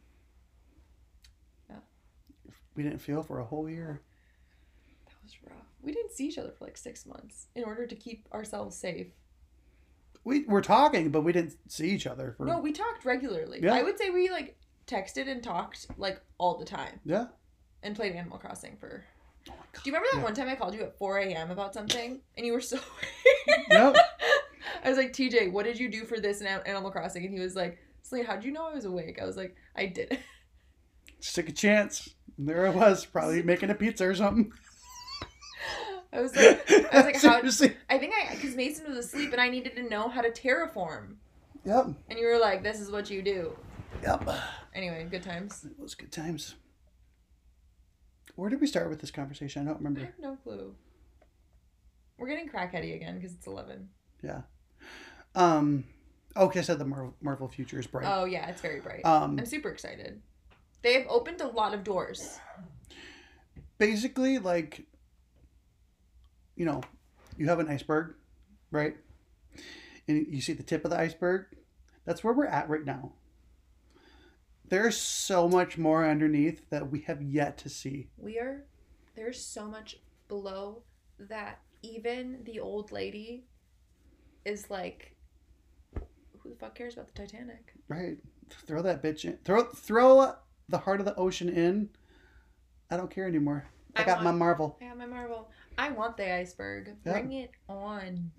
S3: Yeah.
S2: We didn't feel for a whole year.
S3: That was rough. We didn't see each other for like 6 months in order to keep ourselves safe.
S2: We were talking, but we didn't see each other for...
S3: No, we talked regularly.
S2: Yeah.
S3: I would say we like texted and talked like all the time.
S2: Yeah.
S3: And played Animal Crossing for... Oh my God. Do you remember that one time I called you at 4 a.m. about something? And you were so...
S2: Yep.
S3: I was like, TJ, what did you do for this in Animal Crossing? And he was like, Celine, how'd you know I was awake? I was like, I did.
S2: Just took a chance. And there I was, probably making a pizza or something.
S3: I was like, how?
S2: Seriously.
S3: Because Mason was asleep and I needed to know how to terraform.
S2: Yep.
S3: And you were like, this is what you do.
S2: Yep.
S3: Anyway, good times.
S2: It was good times. Where did we start with this conversation? I don't remember.
S3: I have no clue. We're getting crackheady again because it's 11.
S2: Yeah. Okay, I said the Marvel future is bright.
S3: Oh, yeah, it's very bright. I'm super excited. They have opened a lot of doors.
S2: Basically, like, you know, you have an iceberg, right? And you see the tip of the iceberg. That's where we're at right now. There's so much more underneath that we have yet to see.
S3: There's so much below that even the old lady is like, who the fuck cares about the Titanic?
S2: Right. Throw that bitch in. Throw the heart of the ocean in. I don't care anymore. I got my Marvel.
S3: I want the iceberg.
S2: Yeah.
S3: Bring it on.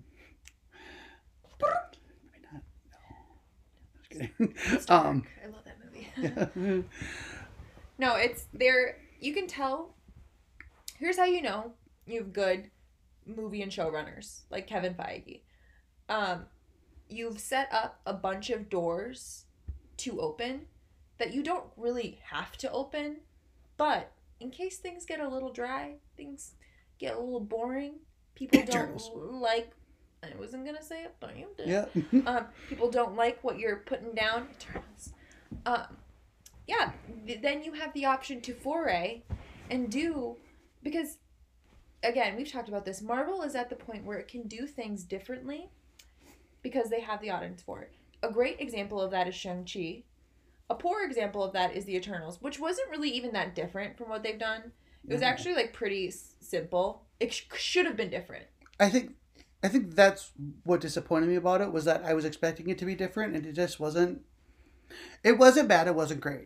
S2: Maybe not. No. Just kidding.
S3: I love that movie.
S2: Yeah.
S3: No, it's there. You can tell. Here's how you know you have good movie and showrunners like Kevin Feige. You've set up a bunch of doors to open that you don't really have to open, but in case things get a little dry, things get a little boring, people don't like... I wasn't going to say it, but you did.
S2: Yeah.
S3: People don't like what you're putting down. Eternals. Yeah, then you have the option to foray and do... Because, again, we've talked about this. Marvel is at the point where it can do things differently because they have the audience for it. A great example of that is Shang-Chi. A poor example of that is the Eternals, which wasn't really even that different from what they've done. It was actually like pretty simple. It should have been different.
S2: I think that's what disappointed me about it, was that I was expecting it to be different, and it just wasn't. It wasn't bad. It wasn't great.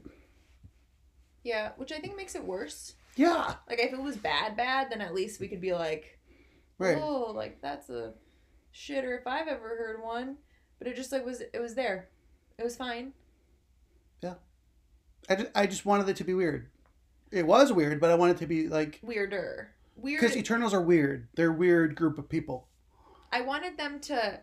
S3: Yeah, which I think makes it worse.
S2: Yeah.
S3: Like, if it was bad, then at least we could be like,
S2: right.
S3: Oh, like, that's a shitter if I've ever heard one. But it just, like, it was there. It was fine.
S2: Yeah. I just wanted it to be weird. It was weird, but I wanted it to be, like...
S3: Weirder. Weird.
S2: Because Eternals are weird. They're a weird group of people.
S3: I wanted them to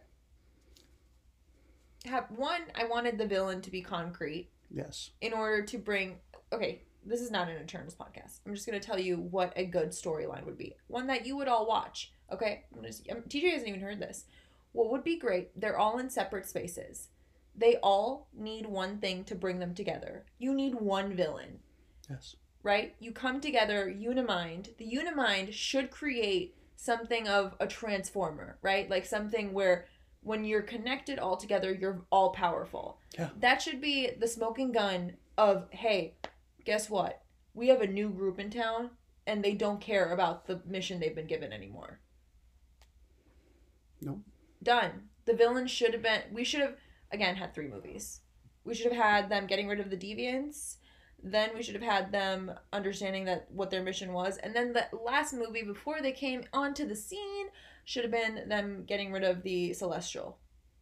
S3: have... I wanted the villain to be concrete.
S2: Yes. In
S3: order to bring... Okay, this is not an Eternals podcast. I'm just going to tell you what a good storyline would be. One that you would all watch. Okay? TJ hasn't even heard this. What would be great, they're all in separate spaces. They all need one thing to bring them together. You need one villain.
S2: Yes.
S3: Right? You come together, Unimind. The Unimind should create something of a transformer, right? Like something where when you're connected all together, you're all powerful.
S2: Yeah.
S3: That should be the smoking gun of, hey, guess what? We have a new group in town, and they don't care about the mission they've been given anymore.
S2: Nope.
S3: Done. The villain should have been... We should have, again, had 3 movies. We should have had them getting rid of the deviants. Then we should have had them understanding that what their mission was. And then the last movie, before they came onto the scene, should have been them getting rid of the Celestial.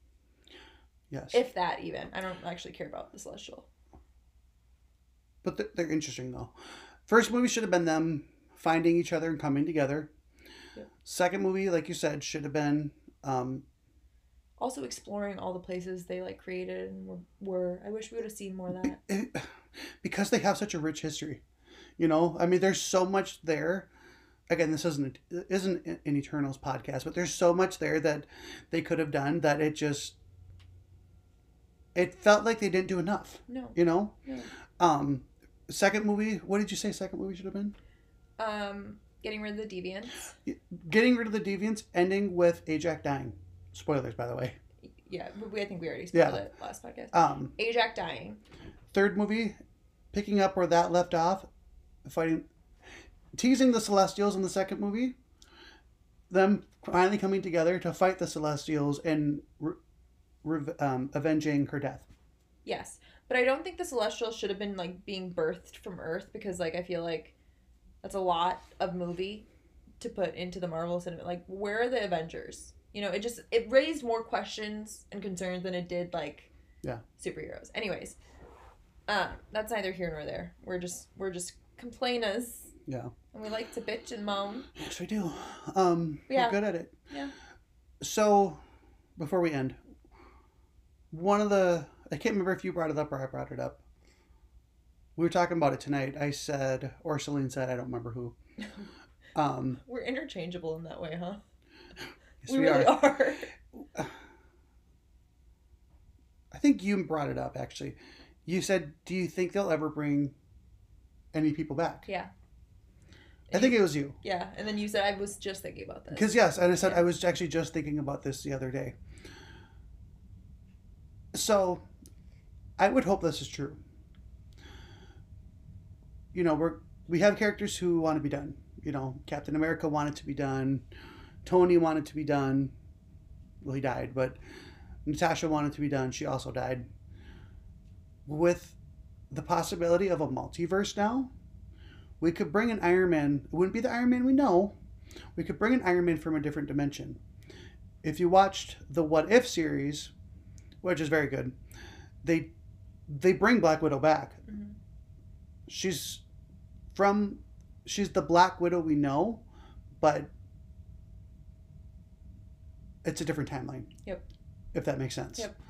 S2: Yes.
S3: If that, even. I don't actually care about the Celestial.
S2: But they're interesting, though. First movie should have been them finding each other and coming together. Yep. Second movie, like you said, should have been...
S3: also exploring all the places they like created and were. I wish we would have seen more of that.
S2: Because they have such a rich history. You know? I mean, there's so much there. Again, this isn't an Eternals podcast, but there's so much there that they could have done that it just... It felt like they didn't do enough.
S3: No.
S2: You know?
S3: No.
S2: Second movie, what did you say second movie should have been?
S3: Getting rid of the deviants.
S2: Getting rid of the deviants, ending with Ajak dying. Spoilers, by the way.
S3: Yeah, I think we already spoiled it last podcast. Ajak dying.
S2: Third movie, picking up where that left off, teasing the Celestials in the second movie, them finally coming together to fight the Celestials and avenging her death.
S3: Yes, but I don't think the Celestials should have been like being birthed from Earth, because like I feel like that's a lot of movie to put into the Marvel cinema. Like, where are the Avengers? You know, it raised more questions and concerns than it did, like, superheroes. Anyways, that's neither here nor there. We're just complainers.
S2: Yeah. And
S3: we like to bitch and moan.
S2: Yes, we do. We're good at it.
S3: Yeah.
S2: So, before we end, I can't remember if you brought it up or I brought it up. We were talking about it tonight. I said, or Celine said, I don't remember who.
S3: We're interchangeable in that way, huh?
S2: Yes,
S3: we really are.
S2: I think you brought it up, actually. You said, do you think they'll ever bring any people back?
S3: Yeah.
S2: I think it was you.
S3: Yeah, and then you said, I was just thinking about this.
S2: Because, yes, and I said, I was actually just thinking about this the other day. So, I would hope this is true. You know, we have characters who want to be done. You know, Captain America wanted to be done. Tony wanted to be done. Well, he died, but Natasha wanted to be done. She also died. With the possibility of a multiverse now, we could bring an Iron Man. It wouldn't be the Iron Man we know. We could bring an Iron Man from a different dimension. If you watched the What If series, which is very good, they bring Black Widow back. Mm-hmm. She's the Black Widow we know, but it's a different timeline.
S3: Yep.
S2: If that makes sense.
S3: Yep.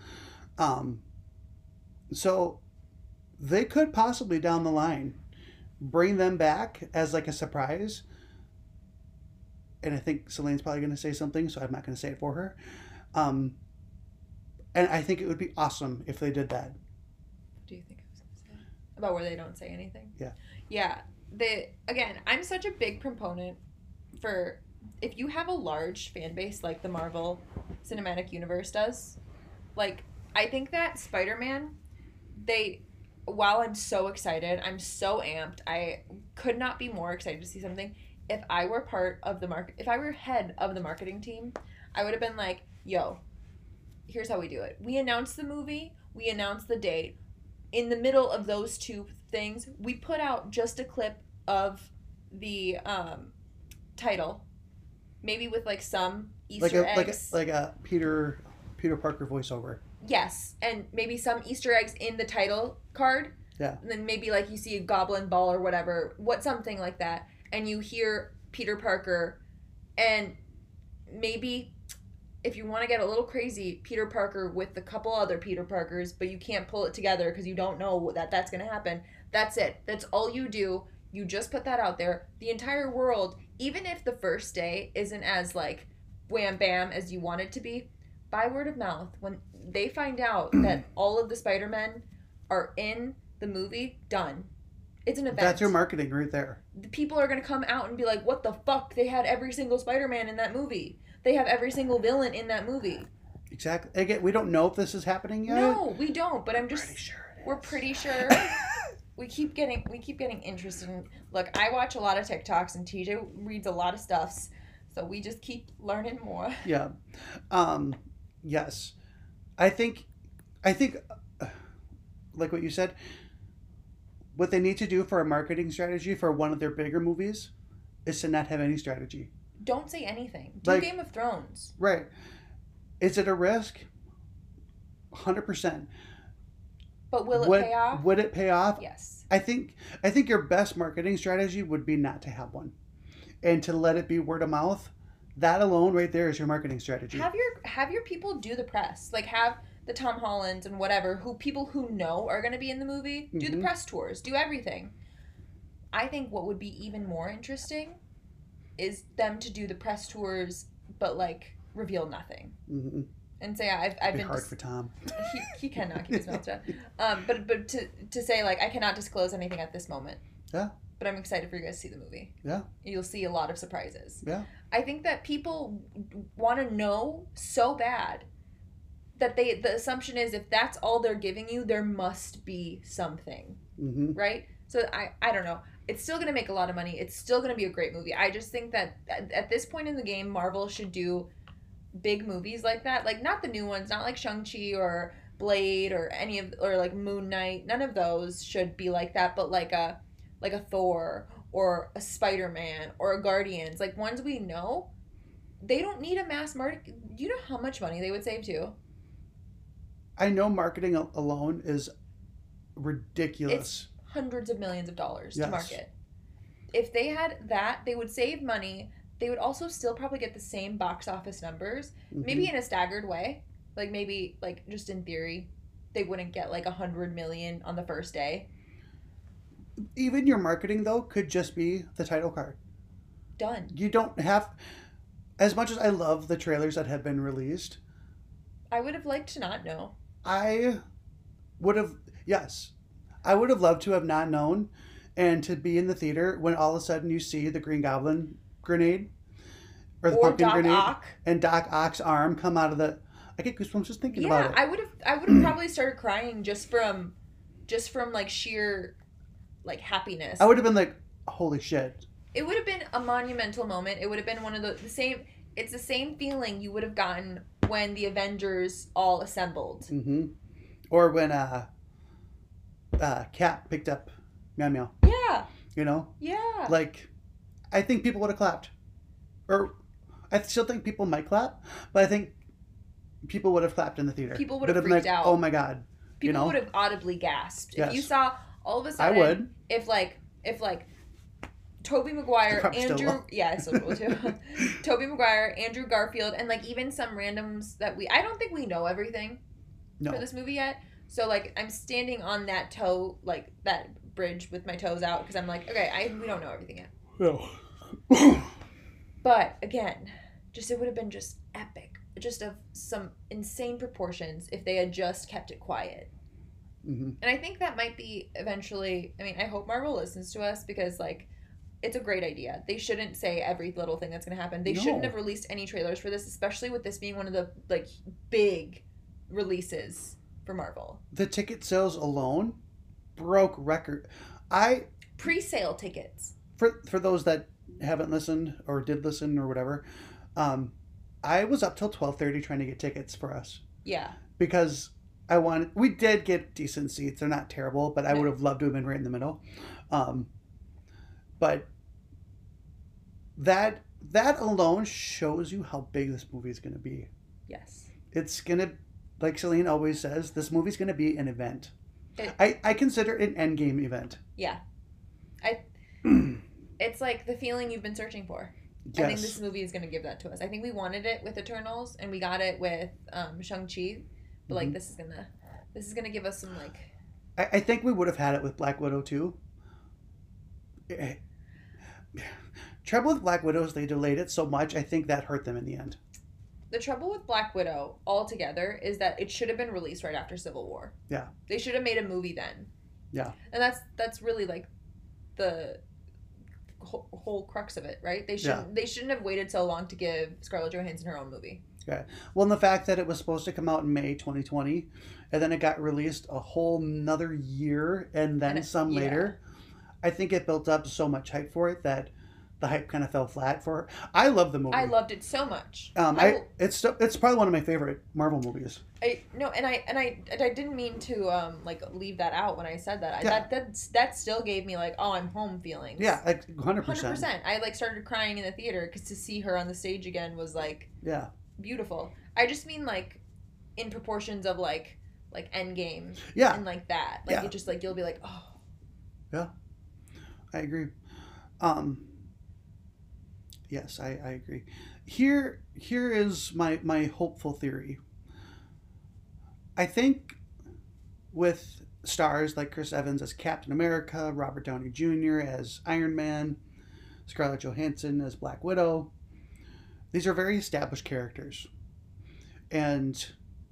S2: So they could possibly down the line bring them back as like a surprise. And I think Celine's probably going to say something, so I'm not going to say it for her. And I think it would be awesome if they did that.
S3: What do you think I was going to say? About where they don't say anything?
S2: Yeah.
S3: Yeah. Again, I'm such a big proponent for, if you have a large fan base like the Marvel Cinematic Universe does, like, I think that Spider-Man, while I'm so excited, I'm so amped, I could not be more excited to see something. If I were if I were head of the marketing team, I would have been like, yo, here's how we do it. We announce the movie, we announce the date. In the middle of those two things, we put out just a clip of the title, maybe with like some Easter eggs.
S2: Like a Peter Parker voiceover.
S3: Yes, and maybe some Easter eggs in the title card.
S2: Yeah.
S3: And then maybe like you see a goblin ball or whatever, something like that, and you hear Peter Parker, and maybe if you want to get a little crazy, Peter Parker with a couple other Peter Parkers, but you can't pull it together because you don't know that's going to happen. That's it. That's all you do. You just put that out there. The entire world, even if the first day isn't as like wham bam as you want it to be, by word of mouth, when they find out that all of the Spider-Men are in the movie, done. It's an event.
S2: That's your marketing right there.
S3: The people are going to come out and be like, what the fuck? They had every single Spider-Man in that movie. They have every single villain in that movie.
S2: Exactly. Again, we don't know if this is happening yet.
S3: No, we don't. But we're pretty sure. We keep getting interested in. Look, I watch a lot of TikToks and TJ reads a lot of stuffs, so we just keep learning more.
S2: Yeah. Yes. I think, like what you said, what they need to do for a marketing strategy for one of their bigger movies is to not have any strategy.
S3: Don't say anything. Do Game of Thrones.
S2: Right. Is it a risk? 100%.
S3: But will it pay off?
S2: Would it pay off?
S3: Yes.
S2: I think your best marketing strategy would be not to have one, and to let it be word of mouth. That alone, right there, is your marketing strategy.
S3: Have your people do the press. Like have the Tom Hollands and whatever people who know are going to be in the movie do the press tours, do everything. I think what would be even more interesting is them to do the press tours, but like reveal nothing, and say I've been
S2: hard for Tom.
S3: He cannot keep his mouth shut. But to say like I cannot disclose anything at this moment. Yeah. But I'm excited for you guys to see the movie.
S2: Yeah.
S3: You'll see a lot of surprises.
S2: Yeah.
S3: I think that people want to know so bad that the assumption is if that's all they're giving you, there must be something, right? So I don't know. It's still going to make a lot of money. It's still going to be a great movie. I just think that at this point in the game, Marvel should do big movies like that. Like, not the new ones, not like Shang-Chi or Blade or or like Moon Knight. None of those should be like that, but like a Thor or a Spider-Man or a Guardians. Like, ones we know, they don't need a mass market. Do you know how much money they would save too?
S2: I know marketing alone is ridiculous.
S3: It's hundreds of millions of dollars to market. If they had that, they would save money. They would also still probably get the same box office numbers, maybe in a staggered way. Like maybe like just in theory, they wouldn't get like 100 million on the first day.
S2: Even your marketing though could just be the title card.
S3: Done.
S2: You don't have, as much as I love the trailers that have been released,
S3: I would have liked to not know.
S2: I would have loved to have not known, and to be in the theater when all of a sudden you see the Green Goblin grenade or the pumpkin
S3: Doc
S2: grenade
S3: Ock.
S2: And Doc Ock's arm come out of the. I get goosebumps just thinking about it.
S3: I would have probably started crying just from like sheer like happiness.
S2: I would have been like, holy shit.
S3: It would have been a monumental moment. It would have been one of the same. It's the same feeling you would have gotten when the Avengers all assembled.
S2: Or when Cap picked up Meow Meow.
S3: Yeah.
S2: You know?
S3: Yeah.
S2: Like, I think people would have clapped. Or I still think people might clap, but I think people would have clapped in the theater.
S3: People would have freaked out.
S2: Oh my God.
S3: People would have audibly gasped.
S2: Yes.
S3: If you saw all of a sudden.
S2: I would.
S3: If Tobey Maguire, Andrew, I still will too. Tobey Maguire, Andrew Garfield, and like even some randoms that I don't think we know everything for this movie yet. So like I'm standing on that toe, like that bridge with my toes out because I'm like, okay, we don't know everything yet.
S2: No.
S3: But again, it would have been just epic, just of some insane proportions if they had just kept it quiet. And I think that might be eventually. I mean, I hope Marvel listens to us because like. It's a great idea. They shouldn't say every little thing that's going to happen. They shouldn't have released any trailers for this, especially with this being one of the like big releases for Marvel.
S2: The ticket sales alone broke record.
S3: Pre-sale tickets.
S2: For those that haven't listened or did listen or whatever, I was up till 12:30 trying to get tickets for us.
S3: Yeah.
S2: Because we did get decent seats. They're not terrible, but I would have loved to have been right in the middle. But that alone shows you how big this movie is going to be.
S3: Yes.
S2: It's going to, like Celine always says, this movie's going to be an event. I consider it an endgame event.
S3: Yeah. It's like the feeling you've been searching for. Yes. I think this movie is going to give that to us. I think we wanted it with Eternals, and we got it with Shang-Chi. But like this is gonna give us some like.
S2: I think we would have had it with Black Widow too. Trouble with Black Widow is they delayed it so much. I think that hurt them in the end.
S3: The trouble with Black Widow altogether is that it should have been released right after Civil War.
S2: Yeah.
S3: They should have made a movie then.
S2: Yeah.
S3: And that's really like the whole crux of it, right? They shouldn't have waited so long to give Scarlett Johansson her own movie.
S2: Okay. Well, and the fact that it was supposed to come out in May 2020, and then it got released a whole nother year and then some later, I think it built up so much hype for it that the hype kind of fell flat for her. I love the movie.
S3: I loved it so much.
S2: It's probably one of my favorite Marvel movies.
S3: I didn't mean to like leave that out when I said that. That still gave me like, oh, I'm home feelings.
S2: Yeah, like 100%.
S3: 100%. I like started crying in the theater because to see her on the stage again was like beautiful. I just mean like in proportions of like Endgame.
S2: Yeah.
S3: And like that. Like it just like you'll be like, oh.
S2: Yeah. I agree. Yes, I agree. Here is my hopeful theory. I think with stars like Chris Evans as Captain America, Robert Downey Jr. as Iron Man, Scarlett Johansson as Black Widow, these are very established characters. And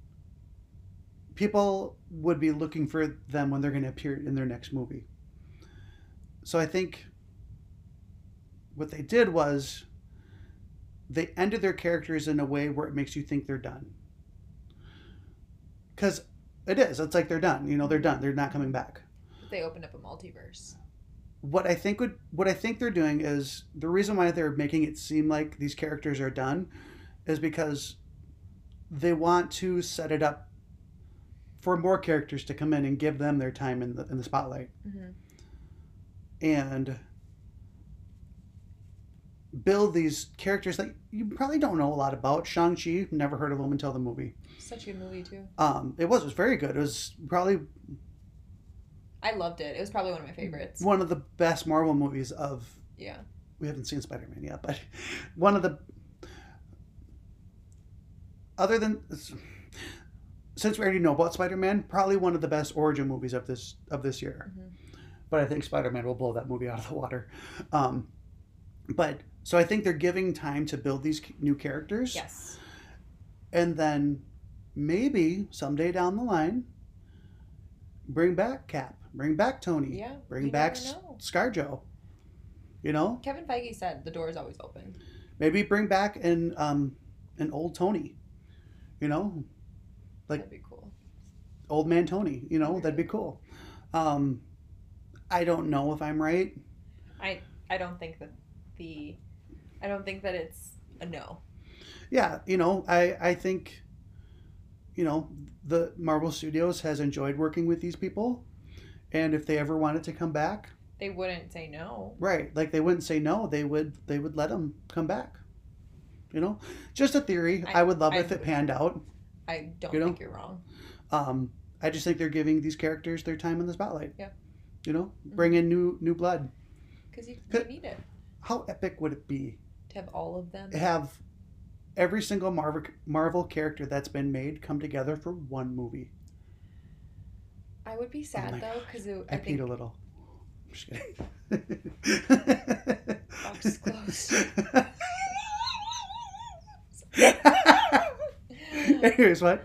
S2: people would be looking for them when they're going to appear in their next movie. So I think what they did was they ended their characters in a way where it makes you think they're done. Because it's like they're done. You know, they're done. They're not coming back.
S3: They opened up a multiverse.
S2: What I think they're doing is the reason why they're making it seem like these characters are done is because they want to set it up for more characters to come in and give them their time in the spotlight. Mm-hmm. And build these characters that you probably don't know a lot about. Shang-Chi, never heard of him until the movie.
S3: Such a good movie too.
S2: It was very good. It was probably,
S3: I loved it. It was probably one of my favorites.
S2: One of the best Marvel movies of.
S3: Yeah.
S2: We haven't seen Spider-Man yet, but one of the. Other than, since we already know about Spider-Man, probably one of the best origin movies of this year. Mm-hmm. But I think Spider-Man will blow that movie out of the water. But so I think they're giving time to build these new characters.
S3: Yes.
S2: And then maybe someday down the line, bring back Cap, bring back Tony, bring back ScarJo. You know?
S3: Kevin Feige said the door is always open.
S2: Maybe bring back an old Tony. You know? Like,
S3: that'd be cool.
S2: Old man Tony, you know, that'd be cool. I don't know if I'm right.
S3: I don't think that I don't think that it's a no.
S2: Yeah, you know, I think, you know, the Marvel Studios has enjoyed working with these people, and if they ever wanted to come back,
S3: they wouldn't say no.
S2: Right, like they wouldn't say no. They would let them come back. You know, just a theory. I would love if it panned out.
S3: I don't think you're wrong.
S2: I just think they're giving these characters their time in the spotlight.
S3: Yeah.
S2: You know, bring in new blood.
S3: Because you need it.
S2: How epic would it be
S3: to have all of them?
S2: Have every single Marvel character that's been made come together for one movie.
S3: I would be sad though, because
S2: I peed a little. I'm just
S3: kidding. Box is closed.
S2: Here's what.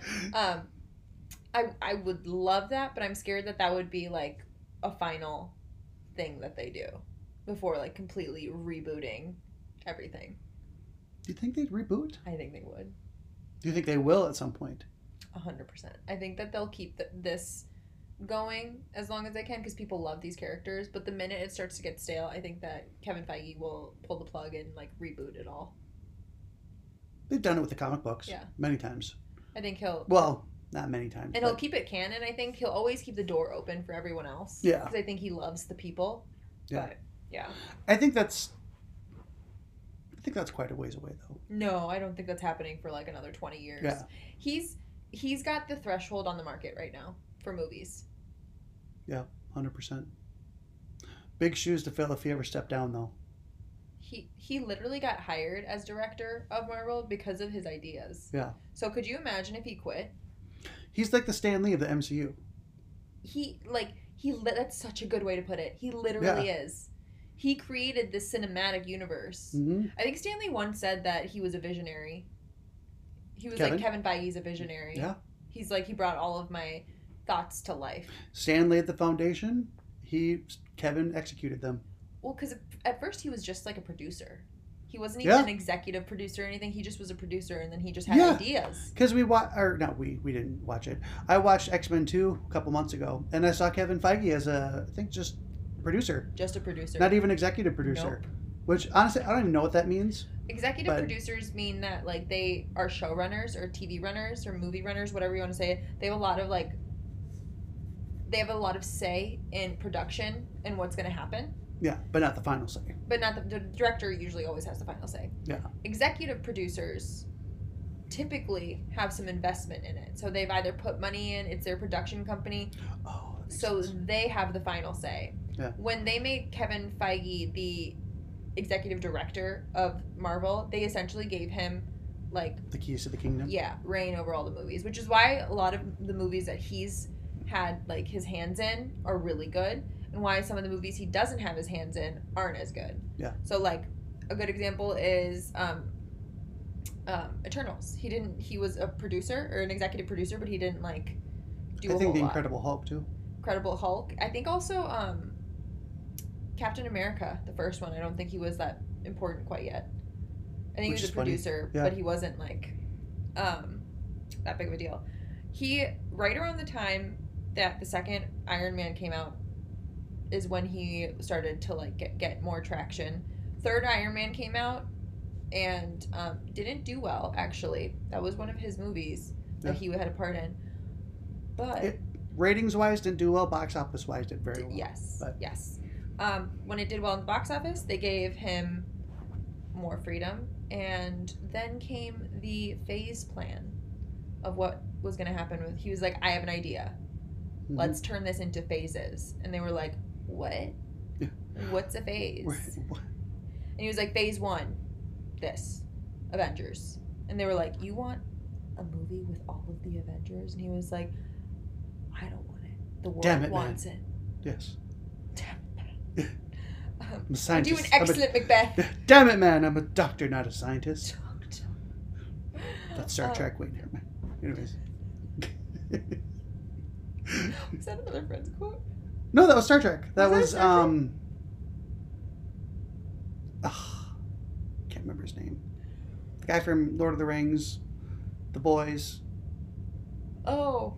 S3: I would love that, but I'm scared that would be like a final thing that they do before like completely rebooting everything.
S2: Do you think they'd reboot?
S3: I think they would.
S2: Do you think they will at some point?
S3: 100%. I think that they'll keep this going as long as they can because people love these characters. But the minute it starts to get stale, I think that Kevin Feige will pull the plug and like reboot it all.
S2: They've done it with the comic books many times.
S3: I think he'll...
S2: Well, not many times.
S3: And he'll keep it canon, I think. He'll always keep the door open for everyone else.
S2: Yeah.
S3: Because I think he loves the people. Yeah. But, yeah.
S2: I think that's quite a ways away, though.
S3: No, I don't think that's happening for like another 20 years.
S2: Yeah.
S3: He's got the threshold on the market right now for movies.
S2: Yeah, 100%. Big shoes to fill if he ever stepped down, though.
S3: He literally got hired as director of Marvel because of his ideas.
S2: Yeah.
S3: So could you imagine if he quit?
S2: He's like the Stan Lee of the MCU.
S3: That's such a good way to put it. He literally is. He created this cinematic universe.
S2: Mm-hmm.
S3: I think Stan Lee once said that he was a visionary. He was
S2: Kevin?
S3: like, Kevin Feige's a visionary.
S2: Yeah.
S3: He's like, he brought all of my thoughts to life.
S2: Stan laid the foundation. Kevin executed them.
S3: Well, because at first he was just like a producer. He wasn't even an executive producer or anything. He just was a producer, and then he just had ideas.
S2: Because we didn't watch it. I watched X-Men 2 a couple months ago, and I saw Kevin Feige as just producer.
S3: Just a producer.
S2: Not even executive producer. Nope. Which, honestly, I don't even know what that means.
S3: Executive producers mean that, like, they are showrunners or TV runners or movie runners, whatever you want to say. They have a lot of say in production and what's going to happen.
S2: Yeah, but not the final say.
S3: But not the director usually always has the final say.
S2: Yeah.
S3: Executive producers typically have some investment in it. So they've either put money in, it's their production company.
S2: Oh,
S3: so they have the final say.
S2: Yeah.
S3: When they made Kevin Feige the executive director of Marvel, they essentially gave him like
S2: the keys to the kingdom.
S3: Yeah, reign over all the movies, which is why a lot of the movies that he's had like his hands in are really good. And why some of the movies he doesn't have his hands in aren't as good.
S2: Yeah.
S3: So like a good example is Eternals. He was a producer or an executive producer, but he didn't like do a whole lot.
S2: I think the Incredible Hulk too.
S3: Incredible Hulk. I think also Captain America, the first one. I don't think he was that important quite yet. I think he was a producer, but he wasn't like that big of a deal. He right around the time that the second Iron Man came out is when he started to like get more traction. Third Iron Man came out and didn't do well, actually. That was one of his movies that he had a part in. But
S2: ratings wise didn't do well, box office wise did very well.
S3: Yes. When it did well in the box office, they gave him more freedom, and then came the phase plan of what was going to happen with. He was like, I have an idea. Mm-hmm. Let's turn this into phases. And they were like, what? Yeah. What's a phase?
S2: What?
S3: And he was like, phase 1, this, Avengers. And they were like, you want a movie with all of the Avengers? And he was like, I don't want it. The world wants it.
S2: Yes.
S3: Damn it, man.
S2: I'm a scientist.
S3: Do an excellent Macbeth.
S2: Damn it, man. I'm a doctor, not a scientist. That's Star Trek. Wait, never mind. Anyways.
S3: Was that another Friends quote?
S2: No, that was Star Trek. That was can't remember his name. The guy from Lord of the Rings, The Boys.
S3: Oh.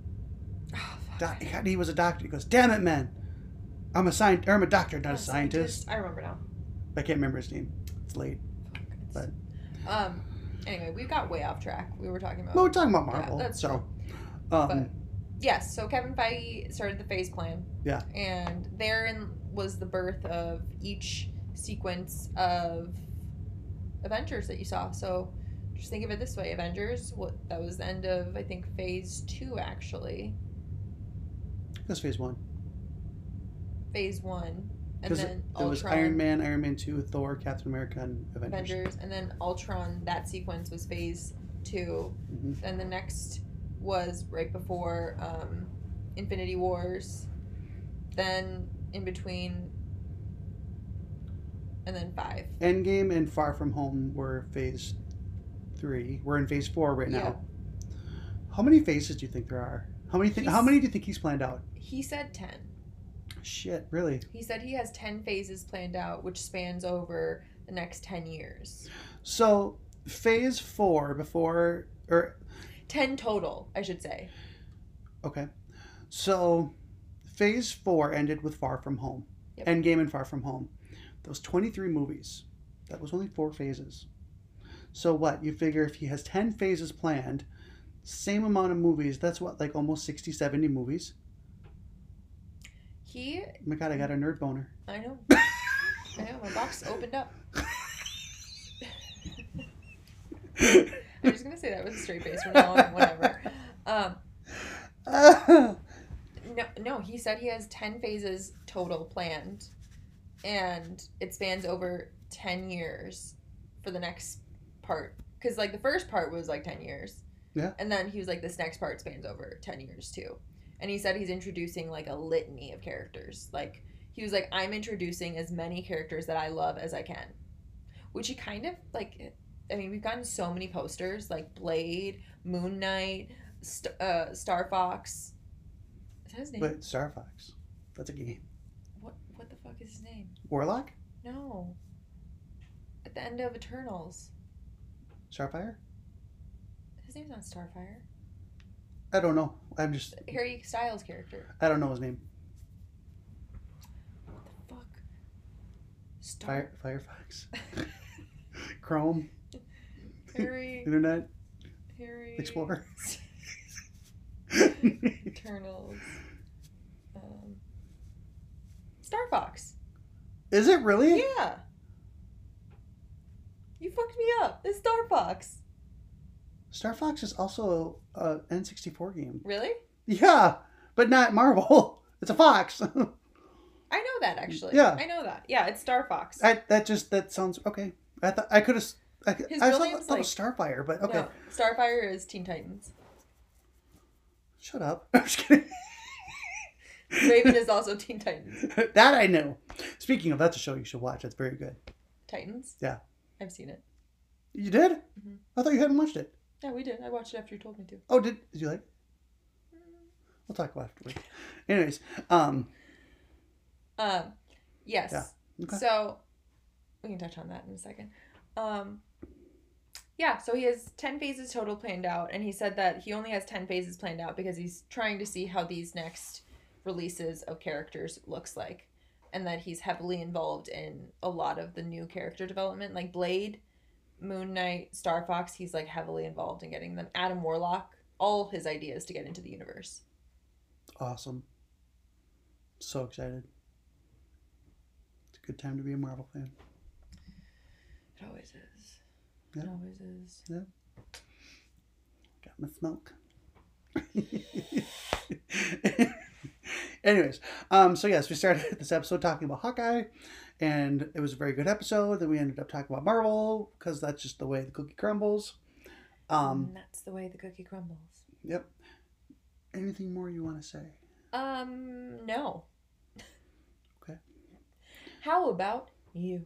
S2: He was a doctor. He goes, damn it, man. I'm a doctor, not a scientist.
S3: I remember now.
S2: I can't remember his name. It's late. But
S3: anyway, we got way off track. We were talking about...
S2: No, we're talking about Marvel.
S3: Yeah, that's
S2: true.
S3: But, yes, so Kevin Feige started the phase plan.
S2: Yeah.
S3: And therein was the birth of each sequence of Avengers that you saw. So just think of it this way. Avengers, that was the end of, I think, phase 2, actually.
S2: That's phase 1.
S3: Phase 1. And then
S2: it was Iron Man, Iron Man 2, Thor, Captain America, and Avengers.
S3: And then Ultron, that sequence was phase 2.
S2: Mm-hmm.
S3: And the next was right before Infinity Wars. Then in between, and then 5.
S2: Endgame and Far From Home were phase 3. We're in phase 4 right now. How many phases do you think there are? How many do you think he's planned out?
S3: He said 10.
S2: Shit, really?
S3: He said he has 10 phases planned out, which spans over the next 10 years.
S2: So, phase 4 before...
S3: 10 total, I should say.
S2: Okay. So, Phase 4 ended with Far From Home.
S3: Yep.
S2: Endgame and Far From Home. Those 23 movies. That was only 4 phases. So what? You figure if he has 10 phases planned, same amount of movies, that's what, like almost 60, 70 movies? Oh my God, I got a nerd boner.
S3: I know. I know, my box opened up. I'm just going to say that with a straight face from now on, whatever. No, he said he has 10 phases total planned, and it spans over 10 years for the next part. Because, like, the first part was, like, 10 years.
S2: Yeah.
S3: And then he was like, this next part spans over 10 years, too. And he said he's introducing, like, a litany of characters. Like, he was like, I'm introducing as many characters that I love as I can. Which he kind of, like... I mean, we've gotten so many posters, like Blade, Moon Knight, Star Fox. Is that his name?
S2: Wait, Star Fox. That's a game.
S3: What the fuck is his name?
S2: Warlock?
S3: No. At the end of Eternals.
S2: Starfire?
S3: His name's not Starfire.
S2: I don't know. I'm just...
S3: Harry Styles' character.
S2: I don't know his name.
S3: What the fuck?
S2: Firefox. Chrome.
S3: Harry.
S2: Internet.
S3: Harry.
S2: Explorer.
S3: Eternals. Star Fox.
S2: Is it really?
S3: Yeah. You fucked me up. It's Star Fox.
S2: Star Fox is also a N64 game.
S3: Really?
S2: Yeah, but not Marvel. It's a fox.
S3: I know that, actually.
S2: Yeah.
S3: I know that. Yeah, it's Star Fox.
S2: That sounds okay. I thought I could have.
S3: His
S2: I
S3: real
S2: thought
S3: name's
S2: it was Starfire, but okay.
S3: No, Starfire is Teen Titans.
S2: Shut up. I'm just kidding.
S3: Raven is also Teen Titans.
S2: That I know. Speaking of, that's a show you should watch. It's very good.
S3: Titans?
S2: Yeah.
S3: I've seen it.
S2: You did?
S3: Mm-hmm.
S2: I thought you hadn't watched it.
S3: Yeah, we did. I watched it after you told me to.
S2: Oh, did you like it? We'll talk about it afterwards. Anyways,
S3: yes.
S2: Yeah. Okay.
S3: So we can touch on that in a second. Yeah, so he has 10 phases total planned out, and he said that he only has 10 phases planned out because he's trying to see how these next releases of characters looks like, and that he's heavily involved in a lot of the new character development, like Blade, Moon Knight, Star Fox. He's like heavily involved in getting them. Adam Warlock, all his ideas to get into the universe.
S2: Awesome. So excited. It's a good time to be a Marvel fan.
S3: It always is.
S2: Yeah.
S3: It always is.
S2: Yeah. Got my smoke. Anyways, so yes, we started this episode talking about Hawkeye, and it was a very good episode. Then we ended up talking about Marvel because that's just the way the cookie crumbles.
S3: That's the way the cookie crumbles.
S2: Yep. Anything more you want to say?
S3: No.
S2: Okay.
S3: How about you?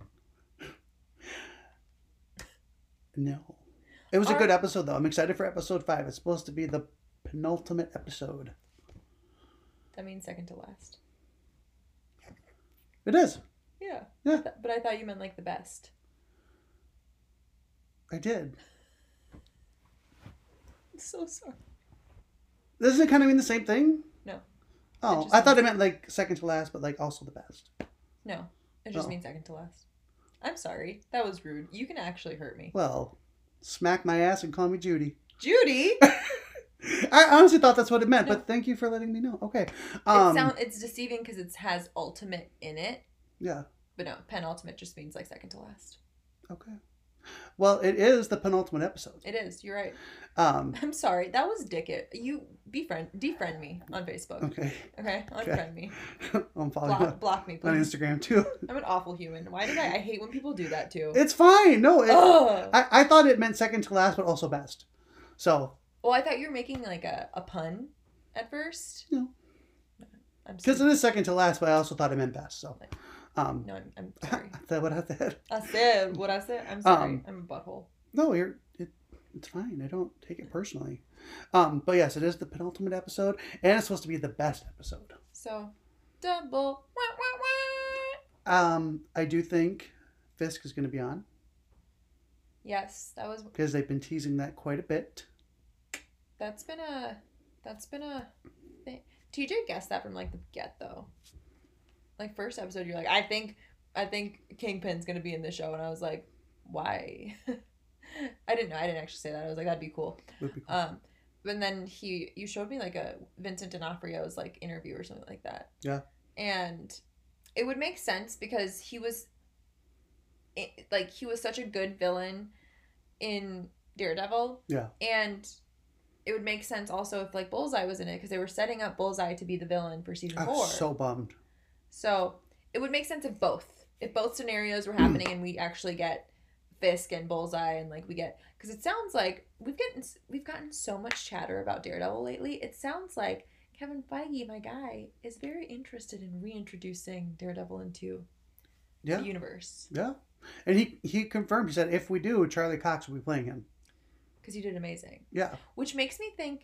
S2: No. It was a good episode, though. I'm excited for episode 5. It's supposed to be the penultimate episode.
S3: That means second to last.
S2: It is.
S3: Yeah.
S2: Yeah.
S3: But I thought you meant like the best.
S2: I did.
S3: I'm so sorry.
S2: Doesn't it kind of mean the same thing?
S3: No.
S2: Oh, I thought it meant like second to last, but like also the best.
S3: No. It just means second to last. I'm sorry. That was rude. You can actually hurt me.
S2: Well, smack my ass and call me Judy.
S3: Judy?
S2: I honestly thought that's what it meant, but thank you for letting me know. Okay.
S3: It's deceiving because it has ultimate in it.
S2: Yeah.
S3: But no, penultimate just means like second to last.
S2: Okay. Well, it is the penultimate episode.
S3: It is. You're right. I'm sorry. That was dickhead. You defriend me on Facebook.
S2: Okay.
S3: Okay? Unfriend me.
S2: I'm following
S3: block me, please.
S2: on Instagram, too.
S3: I'm an awful human. Why did I hate when people do that, too.
S2: It's fine. No, I thought it meant second to last, but also best. So.
S3: Well, I thought you were making like a pun at first.
S2: No. Because it is second to last, but I also thought it meant best. So.
S3: No, I'm sorry.
S2: Is that what I said?
S3: I said what I said. I'm sorry. I'm a butthole.
S2: No, it's fine. I don't take it personally. But yes, it is the penultimate episode, and it's supposed to be the best episode.
S3: So, double.
S2: I do think Fisk is going to be on.
S3: Yes, that was
S2: because they've been teasing that quite a bit.
S3: That's been a thing. TJ guessed that from like the get though. Like first episode, you're like, I think Kingpin's gonna be in the show, and I was like, why? I didn't know. I didn't actually say that. I was like, that'd be cool. Would be cool. But then you showed me like a Vincent D'Onofrio's like interview or something like that.
S2: Yeah.
S3: And it would make sense because he was such a good villain in Daredevil.
S2: Yeah.
S3: And it would make sense also if like Bullseye was in it because they were setting up Bullseye to be the villain for season 4.
S2: I was so bummed.
S3: So it would make sense if both scenarios were happening and we actually get Fisk and Bullseye and like we get, because it sounds like we've gotten so much chatter about Daredevil lately. It sounds like Kevin Feige, my guy, is very interested in reintroducing Daredevil into the universe.
S2: Yeah. And he confirmed, he said, if we do, Charlie Cox will be playing him.
S3: Because he did amazing.
S2: Yeah.
S3: Which makes me think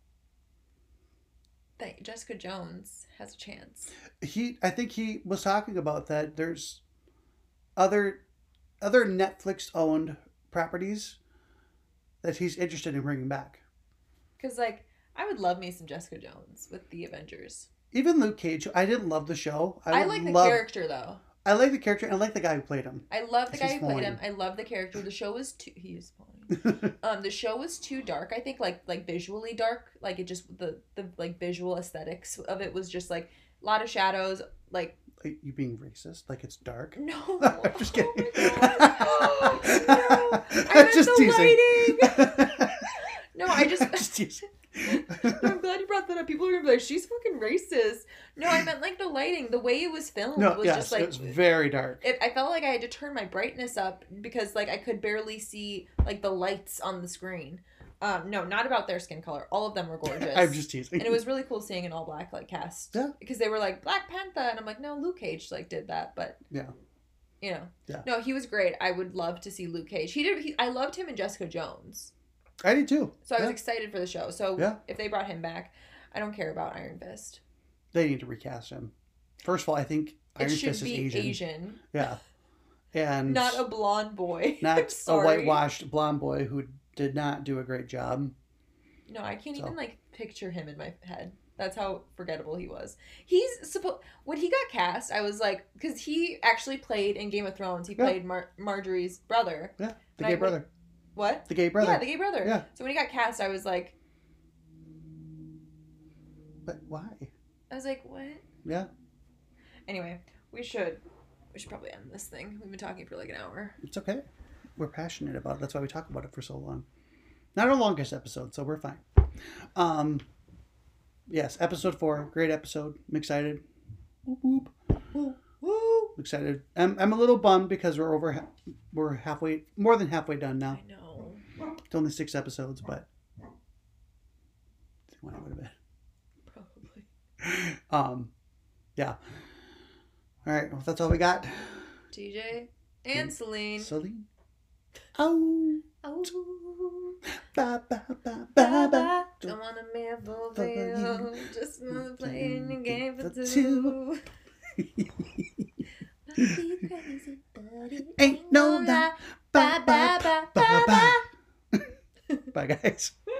S3: that Jessica Jones has a chance.
S2: I think he was talking about that there's other Netflix-owned properties that he's interested in bringing back.
S3: Because, like, I would love me some Jessica Jones with the Avengers.
S2: Even Luke Cage. I didn't love the show.
S3: I like the character, though.
S2: I like the character, and I like the guy who played him.
S3: I love the guy who played him. I love the character. The show was too... He is fine. The show was too dark, I think, like visually dark. Like, it just... The like, visual aesthetics of it was just, like, a lot of shadows, like...
S2: Are you being racist? Like it's dark?
S3: No.
S2: I'm just kidding.
S3: Oh no. I meant
S2: just
S3: the lighting. No, I
S2: just teasing.
S3: I'm glad you brought that up. People are gonna be like, she's fucking racist. No, I meant like the lighting. The way it was filmed was just like...
S2: it was very dark.
S3: I felt like I had to turn my brightness up because like I could barely see like the lights on the screen. No, not about their skin color. All of them were gorgeous.
S2: I'm just teasing.
S3: And it was really cool seeing an all black like cast.
S2: Yeah.
S3: Because they were like Black Panther, and I'm like, no, Luke Cage like did that, but
S2: yeah.
S3: You know.
S2: Yeah.
S3: No, he was great. I would love to see Luke Cage. I loved him in Jessica Jones.
S2: I did too.
S3: So I was excited for the show. So if they brought him back, I don't care about Iron Fist.
S2: They need to recast him. First of all, I think Iron Fist is Asian. Yeah. And
S3: not a blonde boy.
S2: Not a whitewashed blonde boy who did not do a great job.
S3: No, I can't even like picture him in my head. That's how forgettable he was. When he got cast, I was like, because he actually played in Game of Thrones. He played Marjorie's brother.
S2: Yeah, the gay brother.
S3: What?
S2: The gay brother.
S3: Yeah, the gay brother.
S2: Yeah.
S3: So when he got cast, I was like,
S2: but why?
S3: I was like, what?
S2: Yeah.
S3: Anyway, we should probably end this thing. We've been talking for like an hour.
S2: It's okay. We're passionate about it. That's why we talk about it for so long. Not our longest episode, so we're fine. Yes, episode 4, great episode. I'm excited. Whoop whoop. Woo woo. Excited. I'm a little bummed because we're halfway, more than halfway done now.
S3: I know.
S2: It's only 6 episodes, but when I would have been.
S3: Probably.
S2: Yeah. All right. Well, that's all we got.
S3: TJ and Celine.
S2: Celine. Oh.
S3: Oh.
S2: Ba ba ba ba ba.
S3: Don't wanna be a fool for you. Just wanna play in your game for two.
S2: Ain't no lie. Ba ba ba ba ba. Bye, guys.